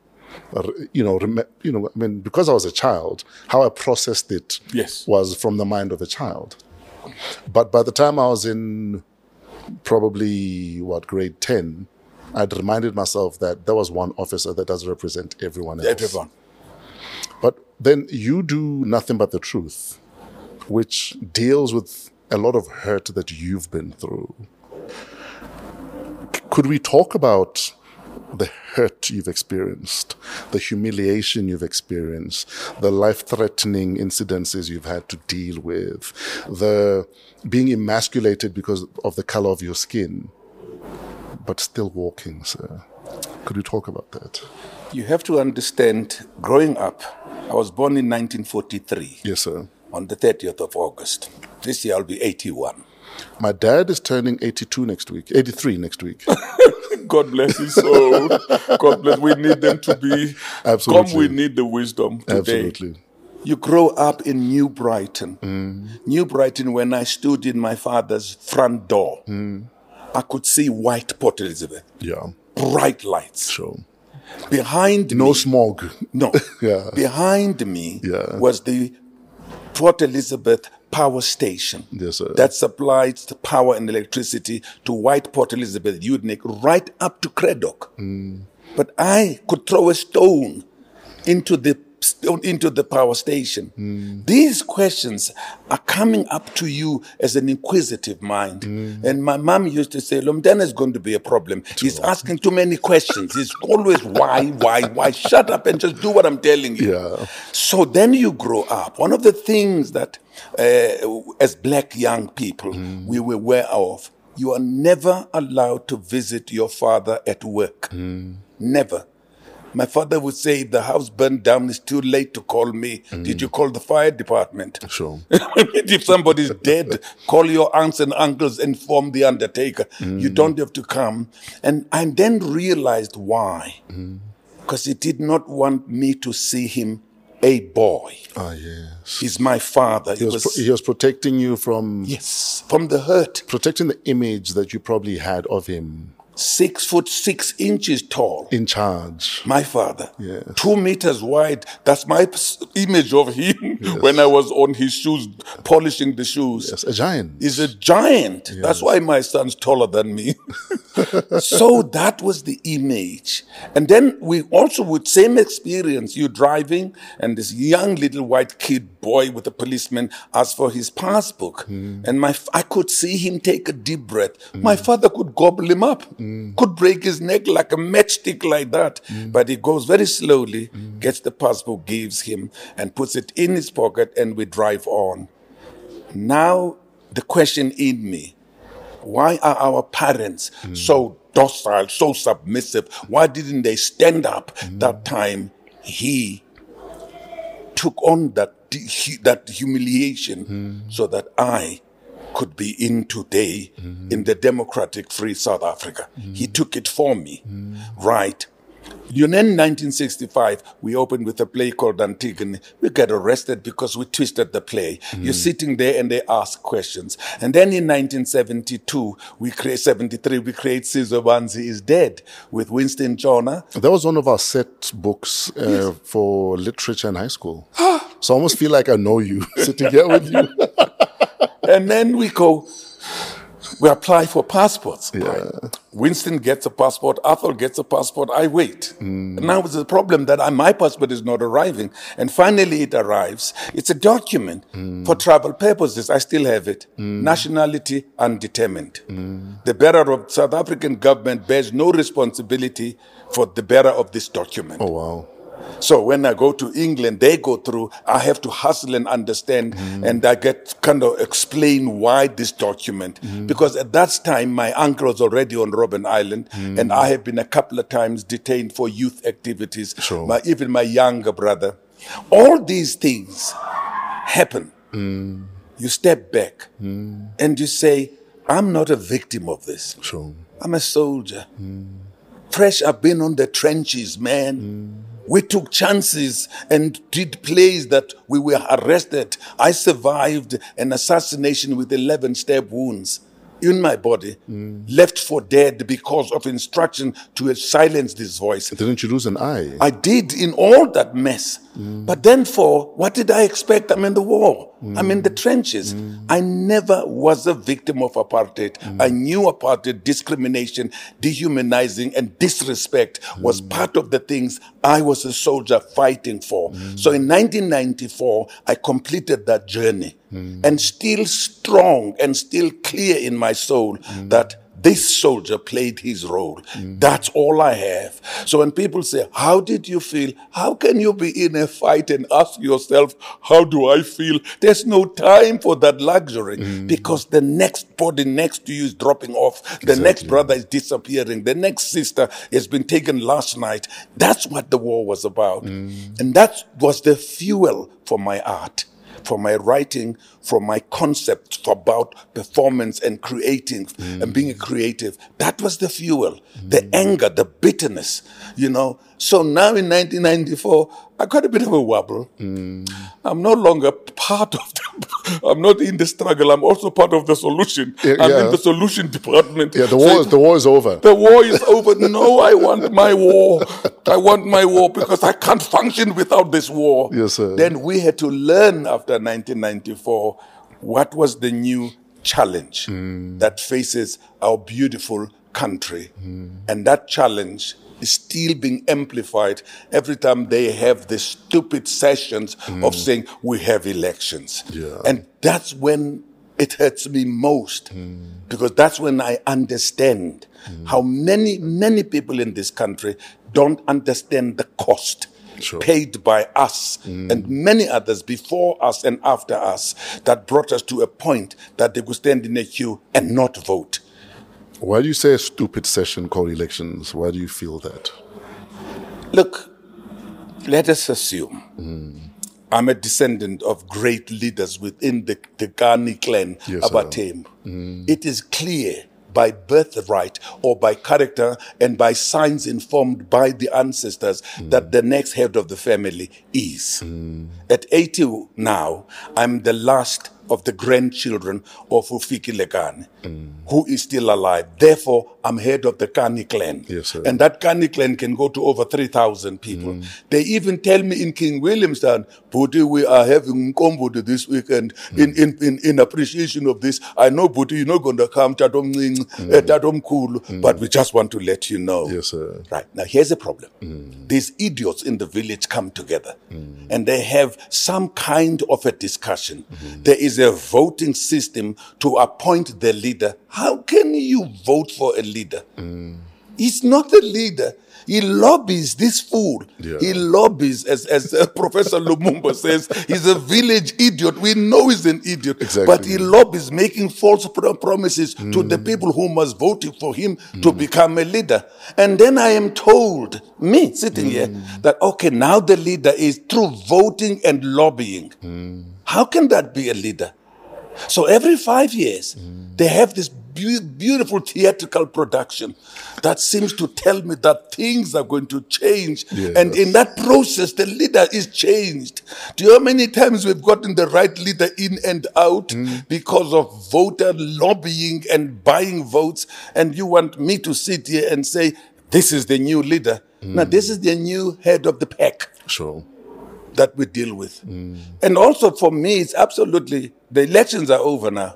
Because I was a child, how I processed it was from the mind of a child. But by the time I was in probably, grade 10, I'd reminded myself that there was one officer that does represent everyone else. Everyone. But then you do Nothing But the Truth, which deals with a lot of hurt that you've been through. Could we talk about the hurt you've experienced, the humiliation you've experienced, the life-threatening incidences you've had to deal with, the being emasculated because of the color of your skin, but still walking, sir? Could we talk about that? You have to understand, growing up, I was born in 1943. Yes, sir. On the 30th of August. This year I'll be 81. My dad is turning 83 next week. God bless his soul. God bless. We need them to be. Absolutely. Come, we need the wisdom today. Absolutely. You grow up in New Brighton. New Brighton, when I stood in my father's front door, I could see white Port Elizabeth. Yeah. Bright lights. Sure. Behind me. No smog. No. Yeah. Behind me Yeah. was the Port Elizabeth power station. Yes, sir. That supplied the power and electricity to White Port Elizabeth, Udnick, right up to Craddock. But I could throw a stone into the power station. These questions are coming up to you as an inquisitive mind. And my mom used to say, Lomdana is going to be a problem. He's asking too many questions. He's always why? Shut up and just do what I'm telling you. Yeah. So then you grow up. One of the things that as black young people we were aware of, you are never allowed to visit your father at work. Never. My father would say, if the house burned down, it's too late to call me. Did you call the fire department? Sure. If somebody's dead, call your aunts and uncles, inform the undertaker. You don't have to come. And I then realized why. Because he did not want me to see him a boy. Ah, yes. He's my father. He was protecting you from... Yes, from the hurt. Protecting the image that you probably had of him. 6'6" tall. In charge. My father. Yes. 2 meters wide. That's my image of him. when I was on his shoes, polishing the shoes. Yes, a giant. He's a giant. That's why my son's taller than me. So that was the image. And then we also, with same experience, you driving, and this young little white kid boy with a policeman asked for his passbook. And I could see him take a deep breath. My father could gobble him up, could break his neck like a matchstick like that. But he goes very slowly, gets the passbook, gives him, and puts it in his pocket, and we drive on. Now, the question in me, why are our parents so docile, so submissive? Why didn't they stand up that time he took on that humiliation so that I could be in today in the democratic free South Africa? He took it for me, right? In 1965, we opened with a play called Antigone. We got arrested because we twisted the play. You're sitting there and they ask questions. And then in 1972, 73, we create Sizwe Bansi is Dead with Winston Jonah. That was one of our set books for literature in high school. So I almost feel like I know you, sitting here with you. And then we apply for passports. Right? Winston gets a passport, Athol gets a passport, I wait. And now it's a problem that my passport is not arriving. And finally it arrives. It's a document for travel purposes. I still have it. Nationality undetermined. The bearer of South African government bears no responsibility for the bearer of this document. Oh, wow. So when I go to England, they go through, I have to hustle and understand, and I get kind of explain why this document. Because at that time, my uncle was already on Robben Island, and I have been a couple of times detained for youth activities, even my younger brother. All these things happen. You step back, and you say, I'm not a victim of this. I'm a soldier. Fresh, I've been on the trenches, man. We took chances and did plays that we were arrested. I survived an assassination with 11 stab wounds in my body, left for dead because of instruction to silence this voice. Didn't you lose an eye? I did in all that mess. But then what did I expect? I'm in the war. I'm in the trenches. I never was a victim of apartheid. I knew apartheid, discrimination, dehumanizing, and disrespect was part of the things I was a soldier fighting for. So in 1994, I completed that journey. And still strong and still clear in my soul that this soldier played his role. That's all I have. So when people say, how did you feel? How can you be in a fight and ask yourself, how do I feel? There's no time for that luxury because the next body next to you is dropping off. The next brother is disappearing. The next sister has been taken last night. That's what the war was about. And that was the fuel for my art, for my writing, for my concept about performance and creating and being a creative. That was the fuel, the anger, the bitterness, So now in 1994, I got a bit of a wobble. I'm no longer part of I'm not in the struggle. I'm also part of the solution. I'm in the solution department. The war is over. The war is over. No, I want my war. I want my war because I can't function without this war. Yes, sir. Then we had to learn after 1994 what was the new challenge that faces our beautiful country. And that challenge is still being amplified every time they have the stupid sessions of saying we have elections. And that's when it hurts me most, because that's when I understand how many people in this country don't understand the cost paid by us and many others before us and after us that brought us to a point that they could stand in a queue and not vote. Why do you say a stupid session called elections? Why do you feel that? Look, let us assume I'm a descendant of great leaders within the Gani clan, Abatem. It is clear by birthright or by character and by signs informed by the ancestors that the next head of the family is. At 80 now, I'm the last of the grandchildren of Ufiki Lekane, who is still alive. Therefore, I'm head of the Kani clan. Yes, sir. And that Kani clan can go to over 3,000 people. They even tell me in King Williamstown, Bhuti, we are having Nkombo this weekend in appreciation of this. I know, Bhuti, you're not going to come, Tatom Kulu, but we just want to let you know. Yes, sir. Right. Now, here's a problem. These idiots in the village come together and they have some kind of a discussion. There is a voting system to appoint the leader. How can you vote for a leader? He's not a leader. He lobbies this fool. Yeah. He lobbies, as Professor Lumumba says, he's a village idiot. We know he's an idiot. Exactly. But he lobbies, making false promises to the people who must vote for him to become a leader. And then I am told, me sitting here, that, okay, now the leader is through voting and lobbying. How can that be a leader? So every 5 years, they have this beautiful theatrical production that seems to tell me that things are going to change. Yes. And in that process, the leader is changed. Do you know how many times we've gotten the right leader in and out because of voter lobbying and buying votes? And you want me to sit here and say, this is the new leader. Now, this is the new head of the pack. Sure. That we deal with. And also for me, it's absolutely, the elections are over now.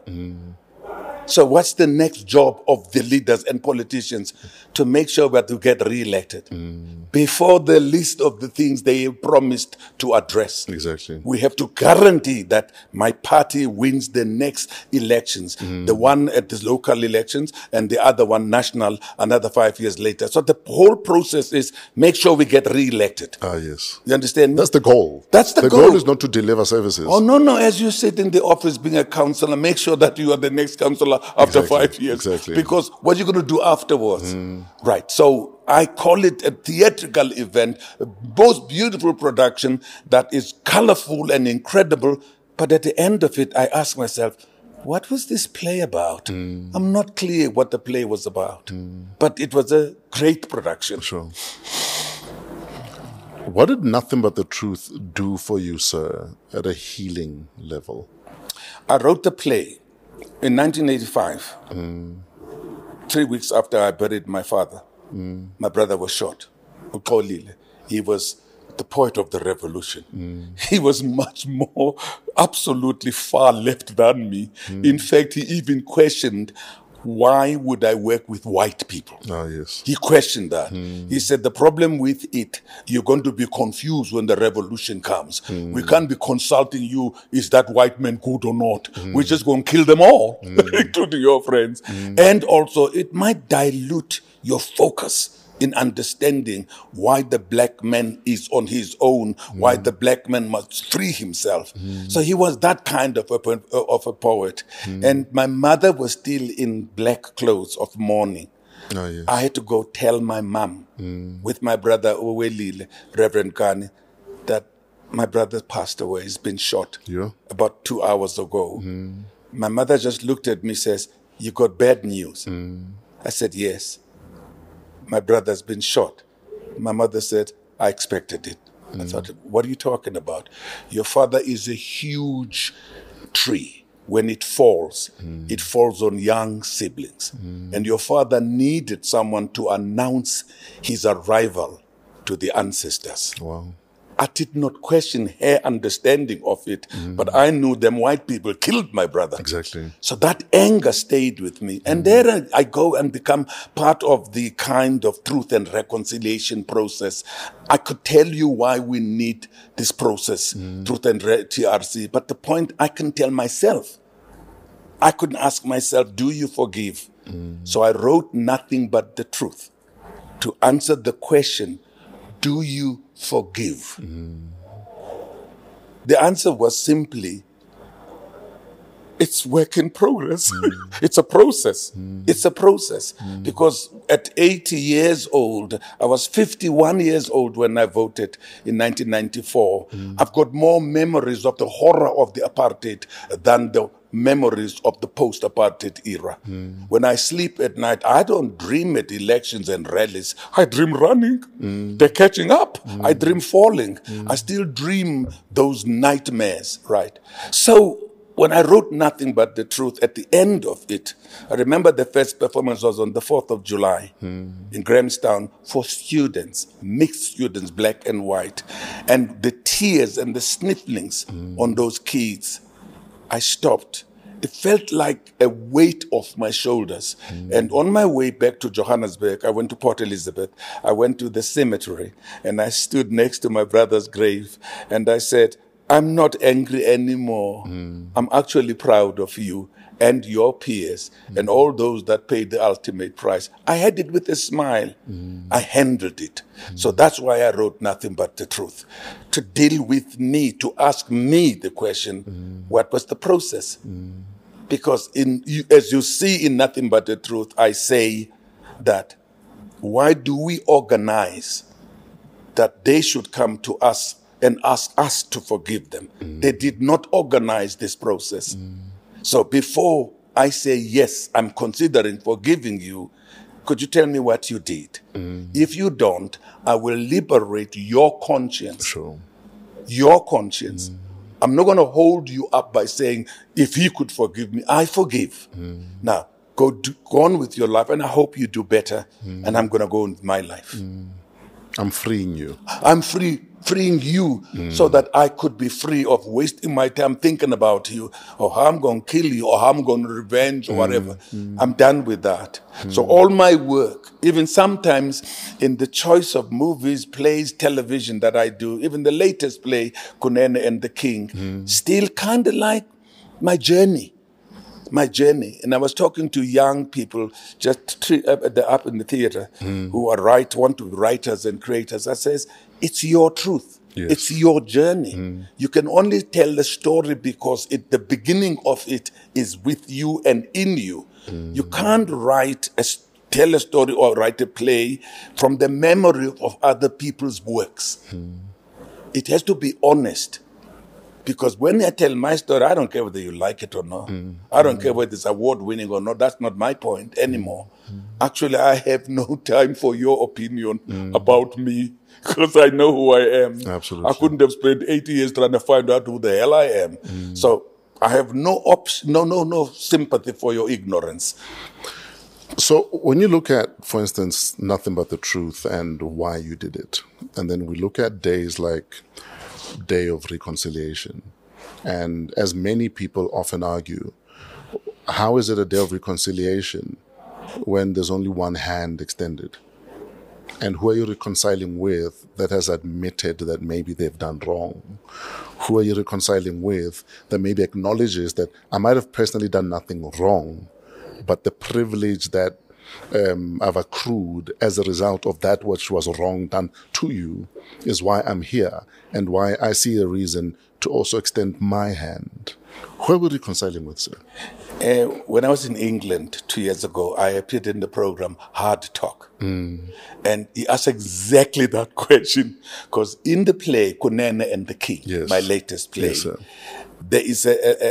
So what's the next job of the leaders and politicians? To make sure that we get re-elected before the list of the things they promised to address. Exactly. We have to guarantee that my party wins the next elections, the one at the local elections and the other one national another 5 years later. So the whole process is make sure we get re-elected. Ah, yes. You understand? That's the goal. That's the goal. The goal. goal is not to deliver services. Oh, no. As you sit in the office being a councillor, make sure that you are the next councillor after Exactly. 5 years. Exactly. Because what are you going to do afterwards? Right. So I call it a theatrical event, a most beautiful production that is colorful and incredible. But at the end of it, I ask myself, what was this play about? I'm not clear what the play was about. But it was a great production. Sure. What did Nothing But the Truth do for you, sir, at a healing level? I wrote the play in 1985, 3 weeks after I buried my father. My brother was shot. Uxolile. He was the poet of the revolution. He was much more absolutely far left than me. In fact, he even questioned, why would I work with white people? Ah, yes. He questioned that. He said, the problem with it, you're going to be confused when the revolution comes. We can't be consulting you, is that white man good or not? We're just going to kill them all, including your friends. And also, it might dilute your focus in understanding why the black man is on his own, why the black man must free himself. So he was that kind of a poet. And my mother was still in black clothes of mourning. Ah, yes. I had to go tell my mom with my brother Owelile, Reverend Kani, that my brother passed away. He's been shot Yeah. about 2 hours ago. My mother just looked at me, says, you got bad news. I said, yes. My brother's been shot. My mother said, I expected it. I thought, what are you talking about? Your father is a huge tree. When it falls on young siblings. And your father needed someone to announce his arrival to the ancestors. Wow. I did not question her understanding of it, but I knew them white people killed my brother. Exactly. So that anger stayed with me. And there I go and become part of the kind of truth and reconciliation process. I could tell you why we need this process, truth and TRC, but the point I can tell myself. I couldn't ask myself, do you forgive? So I wrote Nothing But the Truth to answer the question, do you forgive? The answer was simply, it's work in progress. It's a process. It's a process. Because at 80 years old, I was 51 years old when I voted in 1994. I've got more memories of the horror of the apartheid than the memories of the post-apartheid era. When I sleep at night, I don't dream at elections and rallies. I dream running. They're catching up. I dream falling. I still dream those nightmares, right? So when I wrote Nothing But the Truth, at the end of it, I remember the first performance was on the 4th of July in Grahamstown for students, mixed students, black and white. And the tears and the snifflings on those kids, I stopped. It felt like a weight off my shoulders. And on my way back to Johannesburg, I went to Port Elizabeth. I went to the cemetery and I stood next to my brother's grave and I said, I'm not angry anymore. I'm actually proud of you and your peers and all those that paid the ultimate price. I had it with a smile. I handled it. So that's why I wrote Nothing But the Truth. To deal with me, to ask me the question, what was the process? Because as you see in Nothing But the Truth, I say that why do we organize that they should come to us and ask us to forgive them? They did not organize this process. So before I say, yes, I'm considering forgiving you, could you tell me what you did? If you don't, I will liberate your conscience. Sure. Your conscience. I'm not going to hold you up by saying, if he could forgive me, I forgive. Now, go on with your life, and I hope you do better, and I'm going to go on with my life. I'm freeing you. I'm freeing you so that I could be free of wasting my time thinking about you, or how I'm going to kill you, or how I'm going to revenge, or whatever. I'm done with that. So all my work, even sometimes in the choice of movies, plays, television that I do, even the latest play, Kunene and the King, still kind of like my journey. My journey. And I was talking to young people just up in the theater who want to be writers and creators. I says, it's your truth. Yes. It's your journey. You can only tell the story because the beginning of it is with you and in you. You can't tell a story or write a play from the memory of other people's works. It has to be honest. Because when I tell my story, I don't care whether you like it or not. I don't care whether it's award-winning or not. That's not my point anymore. Actually, I have no time for your opinion about me because I know who I am. Absolutely. I couldn't have spent 80 years trying to find out who the hell I am. So I have no sympathy for your ignorance. So when you look at, for instance, Nothing But the Truth and why you did it, and then we look at days like Day of Reconciliation, and as many people often argue, how is it a day of reconciliation when there's only one hand extended? And who are you reconciling with that has admitted that maybe they've done wrong? Who are you reconciling with that maybe acknowledges that I might have personally done nothing wrong, but the privilege that I've accrued as a result of that which was wrong done to you is why I'm here and why I see a reason to also extend my hand. Who are we reconciling with, sir? When I was in England 2 years ago, I appeared in the program Hard Talk. And he asked exactly that question. Because in the play, Kunene and the King, Yes. my latest play, Yes, sir. there is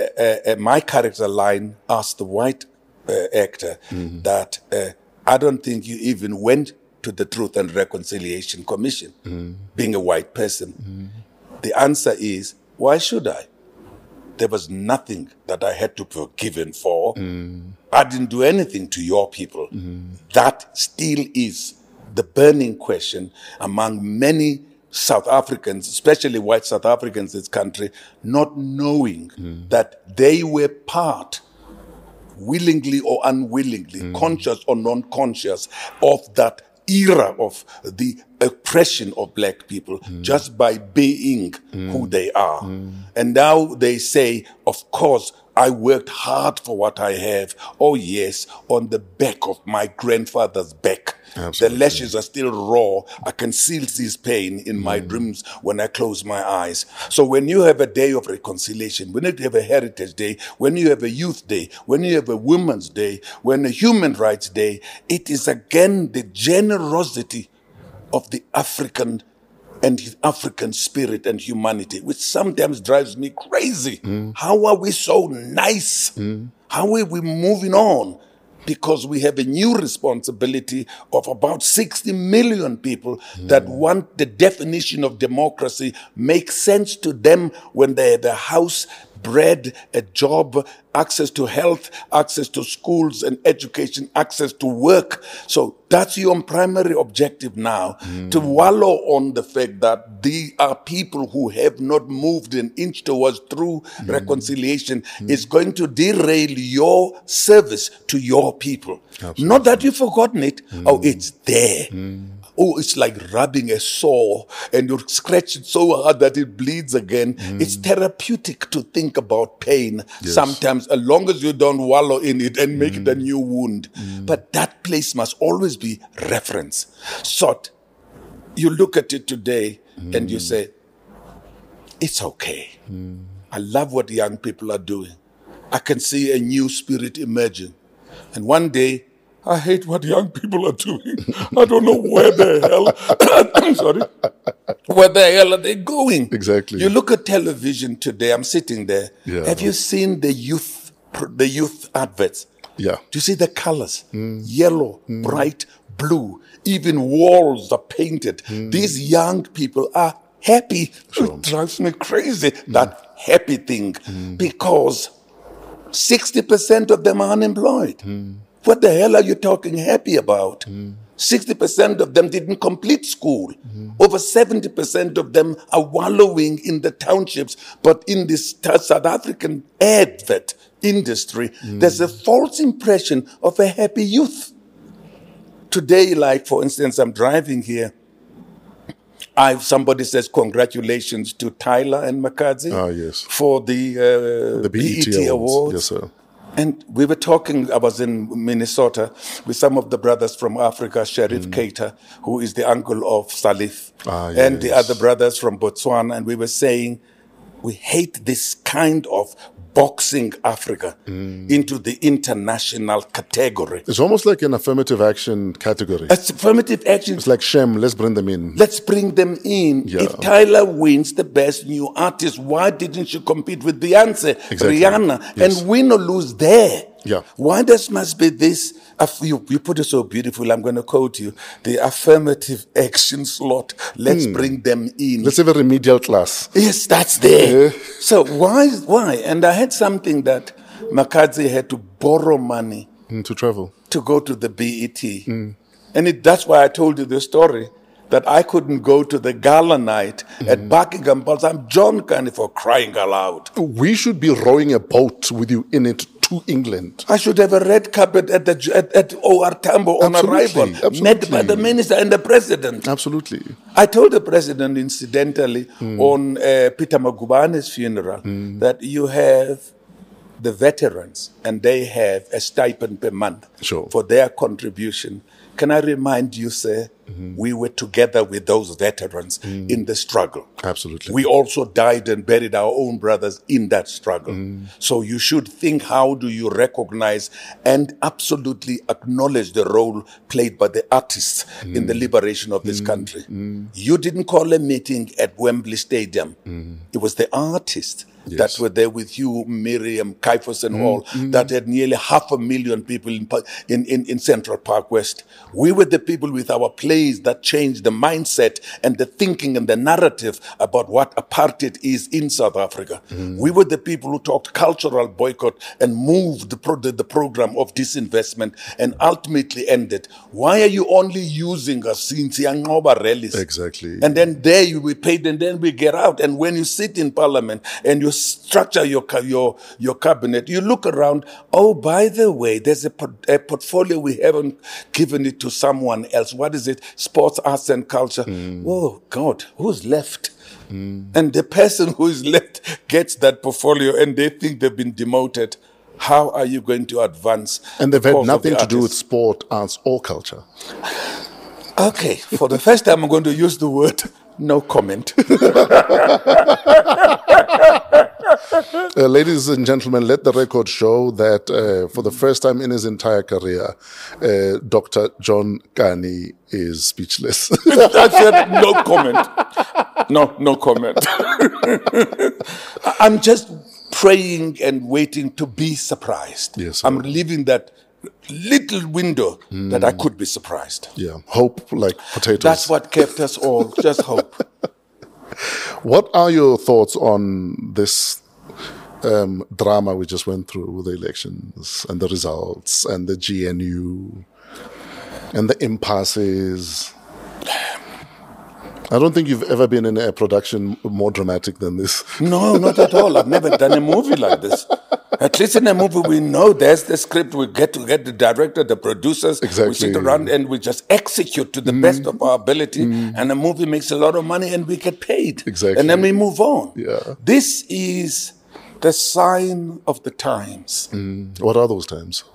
my character line asked the white actor that I don't think you even went to the Truth and Reconciliation Commission, being a white person. The answer is, why should I? There was nothing that I had to be forgiven for. I didn't do anything to your people. That still is the burning question among many South Africans, especially white South Africans in this country, not knowing that they were part, willingly or unwillingly, conscious or non-conscious, of that era of the oppression of black people just by being who they are. And now they say, of course, I worked hard for what I have. Oh yes, on the back of my grandfather's back. Absolutely. The lashes are still raw. I can still see his pain in my dreams when I close my eyes. So when you have a day of reconciliation, when you have a Heritage Day, when you have a Youth Day, when you have a Women's Day, when a Human Rights Day, it is again the generosity of the African and his African spirit and humanity, which sometimes drives me crazy. How are we so nice? How are we moving on? Because we have a new responsibility of about 60 million people that want the definition of democracy make sense to them when they have a house bread, a job, access to health, access to schools and education, access to work. So that's your primary objective now, to wallow on the fact that there are people who have not moved an inch towards true reconciliation is going to derail your service to your people. Absolutely. Not that you've forgotten it. Oh, it's there. Oh, it's like rubbing a sore and you scratch it so hard that it bleeds again. It's therapeutic to think about pain sometimes, as long as you don't wallow in it and make it a new wound. But that place must always be reference. So you look at it today and you say, it's okay. I love what young people are doing. I can see a new spirit emerging. And one day, I hate what young people are doing. I don't know where the hell, where the hell are they going? Exactly. You look at television today, I'm sitting there. Yeah. Have you seen the youth adverts? Yeah. Do you see the colors? Yellow, bright blue. Even walls are painted. These young people are happy. It drives me crazy, that happy thing. Because 60% of them are unemployed. What the hell are you talking happy about? 60% of them didn't complete school. Over 70% of them are wallowing in the townships. But in this South African advert industry, there's a false impression of a happy youth. Today, like for instance, I'm driving here. Somebody says congratulations to Tyler and Makadzi for the BET Awards. Yes, sir. And we were talking, I was in Minnesota with some of the brothers from Africa, Sheriff Keita, who is the uncle of Salif, and the other brothers from Botswana, and we were saying, we hate this kind of boxing Africa into the international category. It's almost like an affirmative action category. It's affirmative action. It's like Shem, let's bring them in. Let's bring them in. Yeah. If Tyler wins the best new artist, why didn't she compete with Beyonce, Rihanna, and win or lose there? Yeah. Why must be this? You put it so beautiful. I'm going to quote you. The affirmative action slot. Let's bring them in. Let's have a remedial class. Yes, that's there. So why? And I had something that Makadzi had to borrow money to travel, to go to the BET. And that's why I told you the story, that I couldn't go to the gala night at Buckingham Palace. I'm John Carney, for crying aloud. We should be rowing a boat with you in it to England. I should have a red carpet at OR Tambo on arrival, met by the minister and the president. Absolutely. I told the president, incidentally, on Peter Magubane's funeral, that you have the veterans and they have a stipend per month for their contribution. Can I remind you, sir, we were together with those veterans in the struggle. Absolutely. We also died and buried our own brothers in that struggle. So you should think, how do you recognize and absolutely acknowledge the role played by the artists in the liberation of this country? You didn't call a meeting at Wembley Stadium. It was the artists that were there with you, Miriam, Kaifos and all, that had nearly 500,000 people in Central Park West. We were the people with our plays that changed the mindset and the thinking and the narrative about what apartheid is in South Africa. We were the people who talked cultural boycott and moved the program of disinvestment and ultimately ended. Why are you only using us since Yangoba rallies? Exactly. And then there you be paid and then we get out. And when you sit in parliament and you structure your cabinet, you look around, oh, by the way, there's a portfolio we haven't given it to someone else. What is it? Sports, arts and culture. Oh, God, who's left? And the person who is left gets that portfolio and they think they've been demoted. How are you going to advance? And they've had nothing to do with sport, arts or culture. Okay, for the first time I'm going to use the word no comment. Ladies and gentlemen, let the record show that for the first time in his entire career, Dr. John Kani is speechless. I said no comment. No comment. I'm just praying and waiting to be surprised. Yes, sir. I'm leaving that little window that I could be surprised. Yeah, hope like potatoes. That's what kept us all, just hope. What are your thoughts on this drama we just went through with the elections and the results and the GNU and the impasses. I don't think you've ever been in a production more dramatic than this. No, not at all. I've never done a movie like this. At least in a movie, we know there's the script. We get to get the director, the producers. Exactly. We sit around and we just execute to the best of our ability. And the movie makes a lot of money and we get paid. Exactly. And then we move on. Yeah. This is the sign of the times. What are those times?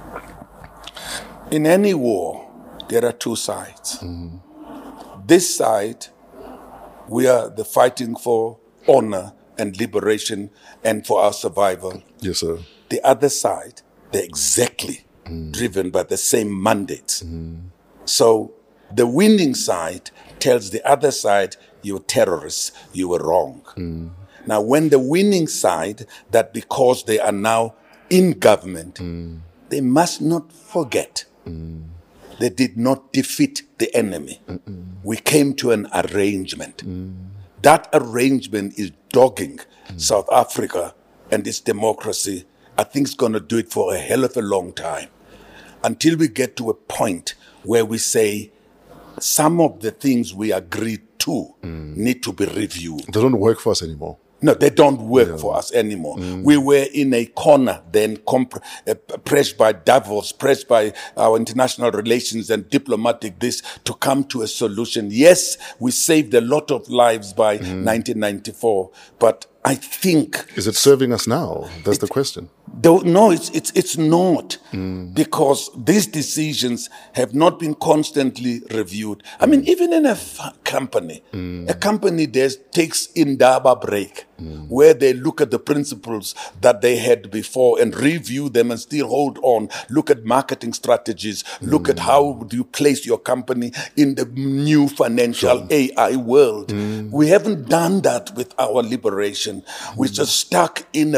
In any war, there are two sides. This side, we are the fighting for honor and liberation and for our survival. Yes, sir. The other side, they're exactly driven by the same mandates. So the winning side tells the other side, you're terrorists, you were wrong. Now, when the winning side, that because they are now in government, they must not forget they did not defeat the enemy. We came to an arrangement. That arrangement is dogging South Africa and its democracy. I think it's going to do it for a hell of a long time until we get to a point where we say some of the things we agreed to need to be reviewed. They don't work for us anymore. No, they don't work for us anymore. We were in a corner then, pressed by Davos, pressed by our international relations and diplomatic this to come to a solution. Yes, we saved a lot of lives by 1994, but I think... Is it serving us now? That's the question. No, it's not, because these decisions have not been constantly reviewed. I mean, even in a company there takes indaba break, where they look at the principles that they had before and review them and still hold on. Look at marketing strategies. Look at how do you place your company in the new financial AI world. We haven't done that with our liberation. We're just stuck in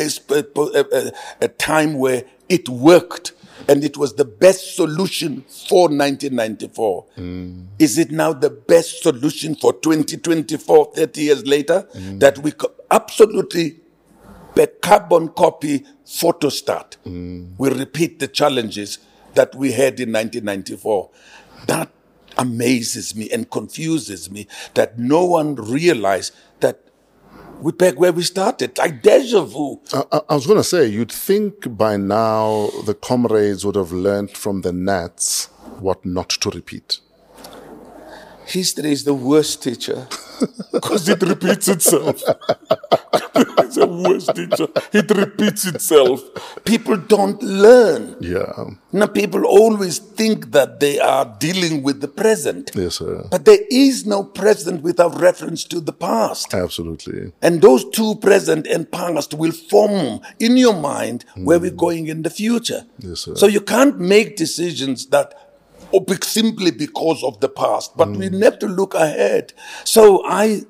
a time where it worked and it was the best solution for 1994. Is it now the best solution for 2024, 30 years later, that we absolutely carbon copy photostat? We repeat the challenges that we had in 1994. That amazes me and confuses me that no one realized that we're back where we started, like deja vu. I was going to say, you'd think by now the comrades would have learned from the Nats what not to repeat. History is the worst teacher because it repeats itself. It's the worst teacher. It repeats itself. People don't learn. Yeah. Now, people always think that they are dealing with the present. Yes, sir. But there is no present without reference to the past. Absolutely. And those two, present and past, will form in your mind where we're going in the future. Yes, sir. So you can't make decisions that simply because of the past, but we have to look ahead. So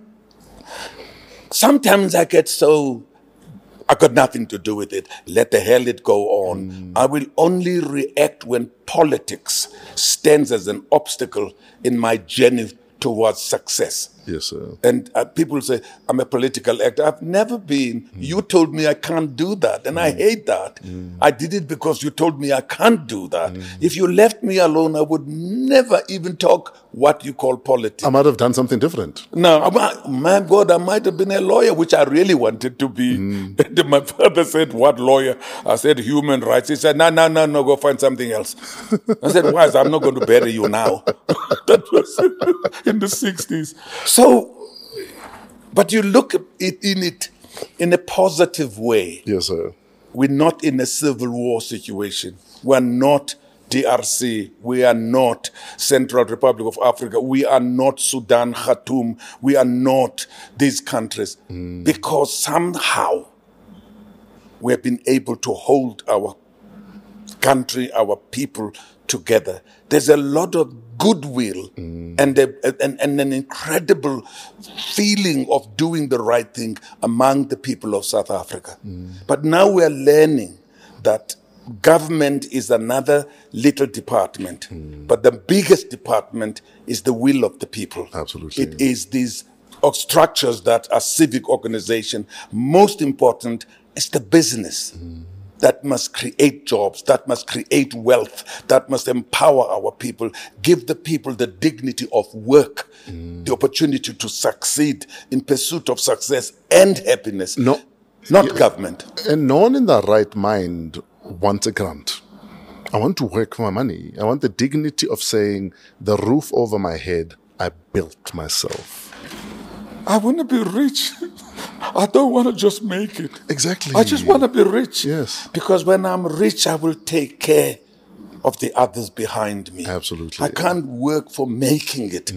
sometimes I get so, I got nothing to do with it. Let the hell it go on. I will only react when politics stands as an obstacle in my journey towards success. Yes, sir. And people say, I'm a political actor. I've never been. You told me I can't do that, and I hate that. I did it because you told me I can't do that. If you left me alone, I would never even talk what you call politics. I might have done something different. No, my God, I might have been a lawyer, which I really wanted to be. My father said, what lawyer? I said, human rights. He said, no, go find something else. I said, why? I'm not going to bury you now. That was in the 60s. So, but you look at it in a positive way. Yes, sir. We're not in a civil war situation. We're not DRC. We are not Central Republic of Africa. We are not Sudan, Khartoum. We are not these countries. Because somehow we have been able to hold our country, our people together. There's a lot of goodwill and an incredible feeling of doing the right thing among the people of South Africa. But now we're learning that government is another little department, but the biggest department is the will of the people. Absolutely. It is these structures that are civic organization, most important, It's the business that must create jobs, that must create wealth, that must empower our people, give the people the dignity of work, the opportunity to succeed in pursuit of success and happiness, not government. And no one in their right mind wants a grant. I want to work for my money. I want the dignity of saying, the roof over my head, I built myself. I want to be rich. I don't want to just make it. Exactly. I just want to be rich. Yes. Because when I'm rich, I will take care of the others behind me. Absolutely. I can't work for making it.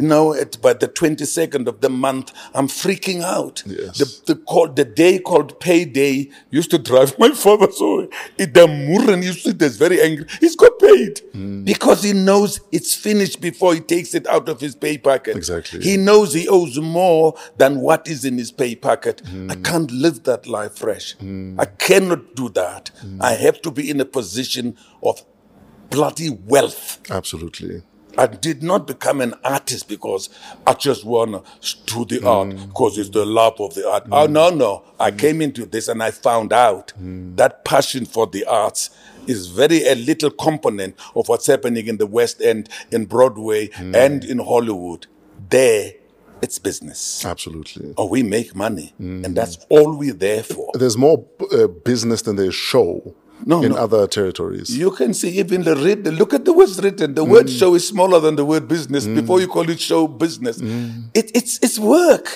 By the 22nd of the month, I'm freaking out. Yes. The day called payday used to drive my father so. The used to get very angry. He's got paid because he knows it's finished before he takes it out of his pay packet. Exactly. He knows he owes more than what is in his pay packet. I can't live that life fresh. I cannot do that. I have to be in a position of bloody wealth. Absolutely. I did not become an artist because I just want to do the art because it's the love of the art. Oh, no. I came into this and I found out that passion for the arts is a little component of what's happening in the West End, in Broadway, and in Hollywood. There, it's business. Absolutely. We make money, and that's all we're there for. There's more business than there's show. In other territories. You can see even look at the words written. The word show is smaller than the word business. Before you call it show business. It's work.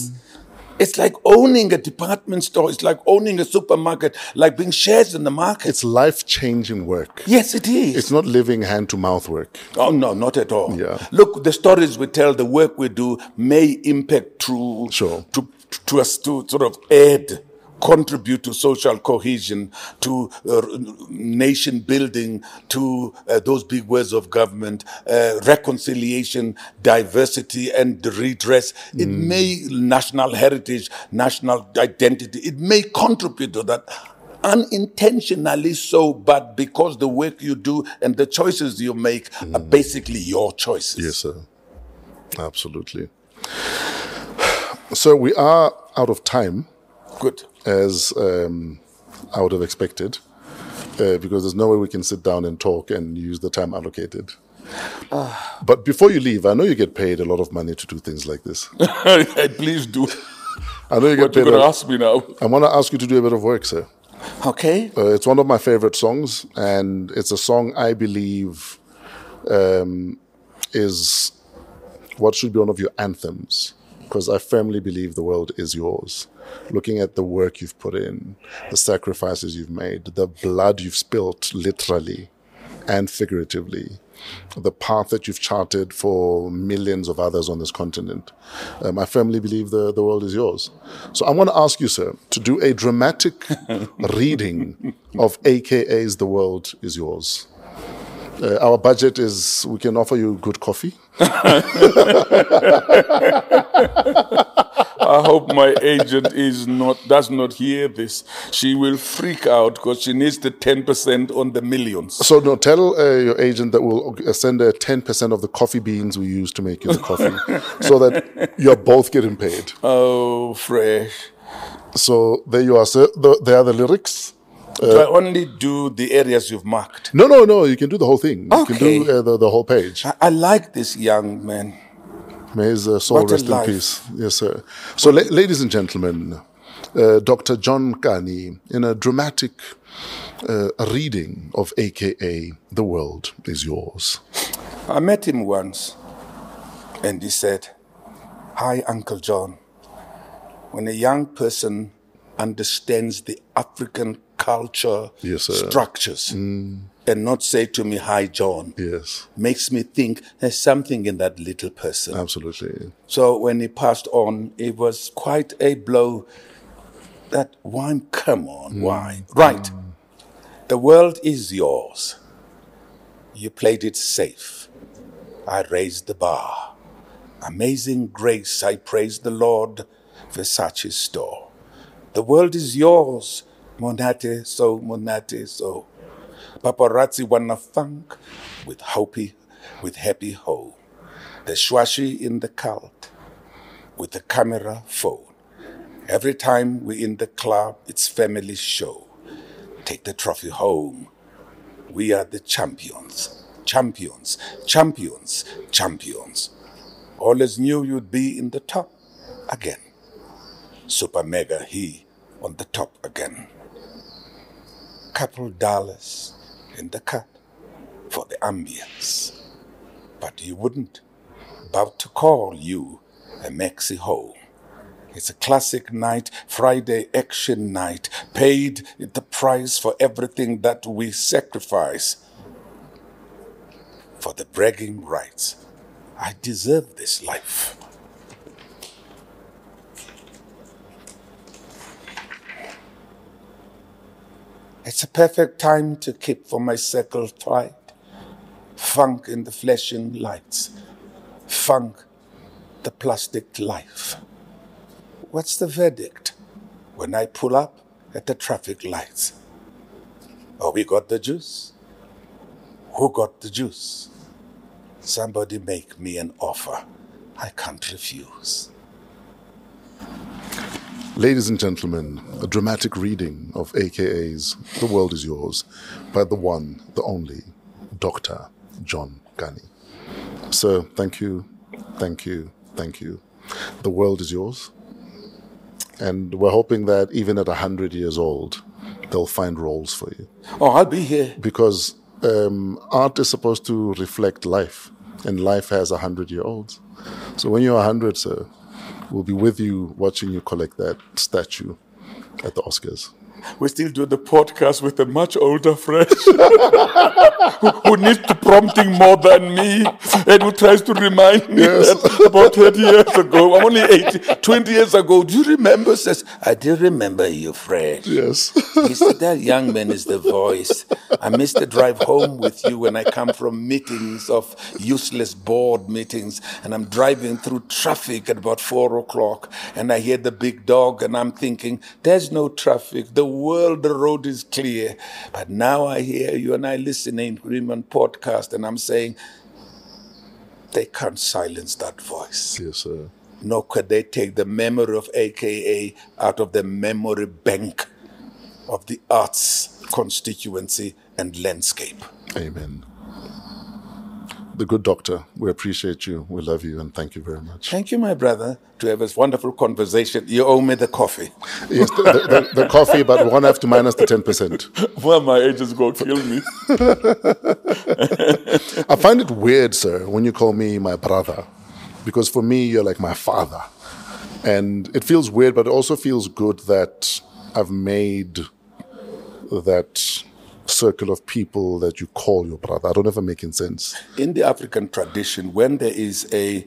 It's like owning a department store. It's like owning a supermarket, like being shares in the market. It's life-changing work. Yes, it is. It's not living hand-to-mouth work. Oh, no, not at all. Yeah. Look, the stories we tell, the work we do may impact to us to sort of contribute to social cohesion, to nation building, to those big words of government, reconciliation, diversity, and redress. It may, national heritage, national identity, it may contribute to that. Unintentionally so, but because the work you do and the choices you make are basically your choices. Yes, sir. Absolutely. So we are out of time. Good. As I would have expected, because there's no way we can sit down and talk and use the time allocated. But before you leave, I know you get paid a lot of money to do things like this. Please do. I know you get paid. You're going to ask me now. I want to ask you to do a bit of work, sir. Okay. It's one of my favorite songs, and it's a song I believe is what should be one of your anthems, because I firmly believe the world is yours. Looking at the work you've put in, the sacrifices you've made, the blood you've spilt literally and figuratively, the path that you've charted for millions of others on this continent. I firmly believe the world is yours. So I want to ask you, sir, to do a dramatic reading of AKA's The World Is Yours. Our budget is, we can offer you good coffee. I hope my agent does not hear this. She will freak out because she needs the 10% on the millions. So no, tell your agent that we'll send 10% of the coffee beans we use to make you the coffee, so that you're both getting paid. Oh, fresh. So there you are, sir. There are the lyrics. Do I only do the areas you've marked? No. You can do the whole thing. Okay. You can do the whole page. I like this young man. May his soul rest in peace. Yes, sir. So, ladies and gentlemen, Dr. John Kani, in a dramatic reading of AKA, The World Is Yours. I met him once, and he said, "Hi, Uncle John. When a young person understands the African culture structures and not say to me, 'Hi, John,' makes me think there's something in that little person." Absolutely. So when he passed on, it was quite a blow that, why, come on, why? Right. The world is yours. You played it safe. I raised the bar. Amazing grace, I praise the Lord, Versace store. The world is yours. Monate so. Paparazzi wanna funk with happy ho. The shwashi in the cult with the camera phone. Every time we're in the club, it's family show. Take the trophy home. We are the champions. Champions, champions, champions. Always knew you'd be in the top again. Super mega he on the top again. Couple dollars in the cut for the ambience. But you wouldn't. About to call you a maxi home. It's a classic night, Friday action night. Paid the price for everything that we sacrifice. For the bragging rights. I deserve this life. It's a perfect time to keep for my circle tight. Funk in the flashing lights. Funk the plastic life. What's the verdict when I pull up at the traffic lights? Oh, we got the juice? Who got the juice? Somebody make me an offer I can't refuse. Ladies and gentlemen, a dramatic reading of AKA's The World Is Yours by the one, the only, Dr. John Kani. Sir, thank you, thank you, thank you. The world is yours. And we're hoping that even at 100 years old, they'll find roles for you. Oh, I'll be here. Because art is supposed to reflect life, and life has 100-year-olds. So when you're 100, sir, we'll be with you watching you collect that statue at the Oscars. We still do the podcast with a much older friend who needs to prompting more than me and who tries to remind me that about 30 years ago, I'm only 20 years ago, do you remember? Says, I do remember you, Fred. Yes. He said, that young man is the voice. I miss the drive home with you when I come from meetings of useless board meetings and I'm driving through traffic at about 4 o'clock and I hear the big dog and I'm thinking, there's no traffic. The road is clear. But now I hear you and I listening to him on podcast and I'm saying, they can't silence that voice. Yes, sir. Nor could they take the memory of AKA out of the memory bank of the arts constituency and landscape. Amen. The good doctor, we appreciate you, we love you, and thank you very much. Thank you, my brother, to have this wonderful conversation. You owe me the coffee. Yes, the coffee, but we're going to have to minus the 10%. Well, my agent's going to kill me. I find it weird, sir, when you call me my brother, because for me, you're like my father. And it feels weird, but it also feels good that I've made that circle of people that you call your brother. I don't know if I'm making sense. In the African tradition, when there is a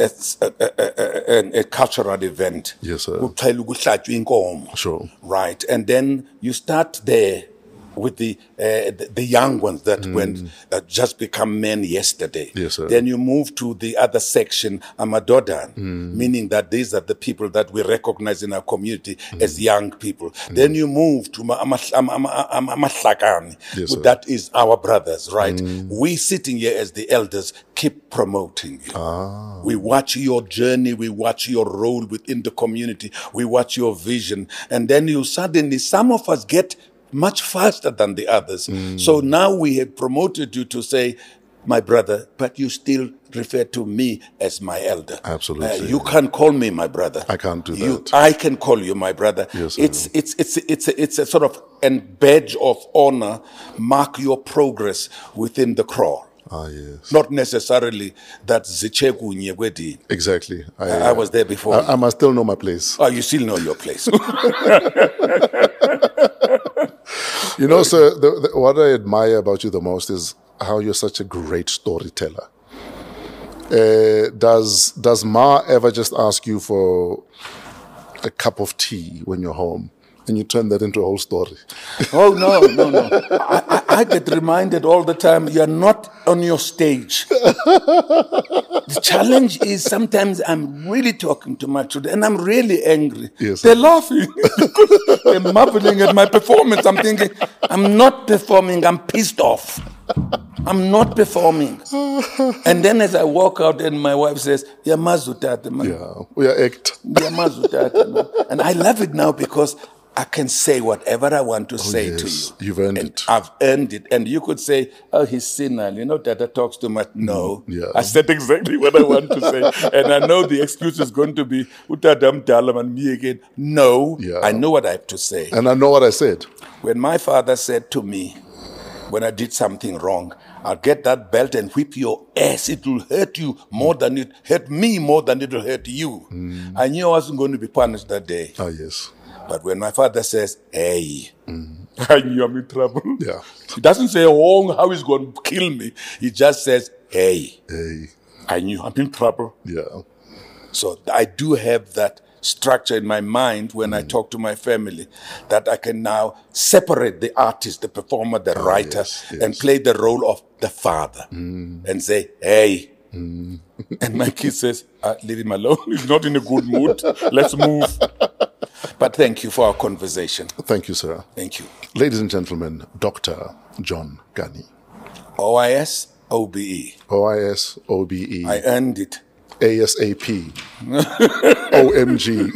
cultural event, yes, sir. Sure. Right, and then you start there with the young ones that went just become men yesterday. Yes, sir. Then you move to the other section, Amadodan, meaning that these are the people that we recognize in our community as young people. Then you move to Amahlakani, yes, that is our brothers, right? We sitting here as the elders keep promoting you. We watch your journey, we watch your role within the community, we watch your vision, and then you suddenly, some of us get much faster than the others. So now we have promoted you to say, my brother, but you still refer to me as my elder. Absolutely. You can't call me my brother. I can't do that. I can call you my brother. Yes, it's a sort of a badge of honor, mark your progress within the crawl. Ah, yes. Not necessarily that Zichegu Nyegwedi. Exactly. I was there before. I must still know my place. Oh, you still know your place. You know, sir, what I admire about you the most is how you're such a great storyteller. Does Ma ever just ask you for a cup of tea when you're home? And you turn that into a whole story. Oh, no. I get reminded all the time, you're not on your stage. The challenge is sometimes I'm really talking to my children and I'm really angry. Yes, they're laughing. They're marveling at my performance. I'm thinking, I'm not performing, I'm pissed off. I'm not performing. And then as I walk out and my wife says, "Yamazu tata, man." Yeah, we are act. Yamazu tata, man. And I love it now because I can say whatever I want to say to yes, you. you've earned And it. I've earned it. And you could say, "Oh, he's senile. You know, Tata talks too much." No. yeah. I said exactly what I want to say. And I know the excuse is going to be, "Utadam dalam and me again." No. Yeah. I know what I have to say. And I know what I said. When my father said to me, when I did something wrong, "I'll get that belt and whip your ass. It will hurt you more than it hurt me, more than it will hurt you." I knew I wasn't going to be punished that day. Ah, yes. But when my father says, "Hey," I knew I'm in trouble. Yeah. He doesn't say, "Oh, how he's going to kill me." He just says, "Hey." Hey. I knew I'm in trouble. Yeah. So I do have that structure in my mind when I talk to my family, that I can now separate the artist, the performer, the writer, yes. and play the role of the father and say, "Hey." And my kid says, "Leave him alone. He's not in a good mood. Let's move." But thank you for our conversation. Thank you, sir. Thank you. Ladies and gentlemen, Dr. John Gani. OIS, OBE. OIS, OBE, I earned it. ASAP, OMG.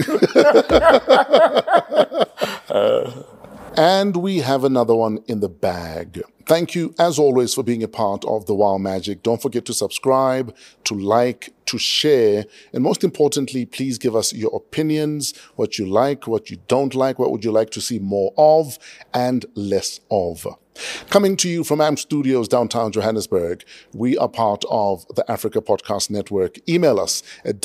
And we have another one in the bag. Thank you, as always, for being a part of the Wow Magic. Don't forget to subscribe, to like, to share, and most importantly, please give us your opinions, what you like, what you don't like, what would you like to see more of and less of. Coming to you from AM Studios, downtown Johannesburg, we are part of the Africa Podcast Network. Email us at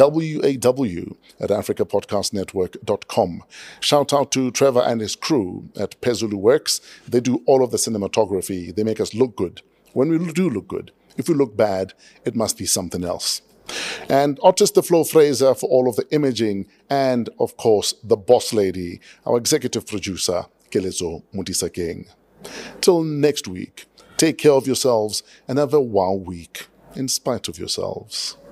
waw@africapodcastnetwork.com. Shout out to Trevor and his crew at Pezulu Works. They do all of the cinematography. They make us look good. When we do look good, if we look bad, it must be something else. And Otis the Flo Fraser for all of the imaging, and of course, the boss lady, our executive producer, Kelezo Mutisakeng. Till next week, take care of yourselves and have a wow week in spite of yourselves.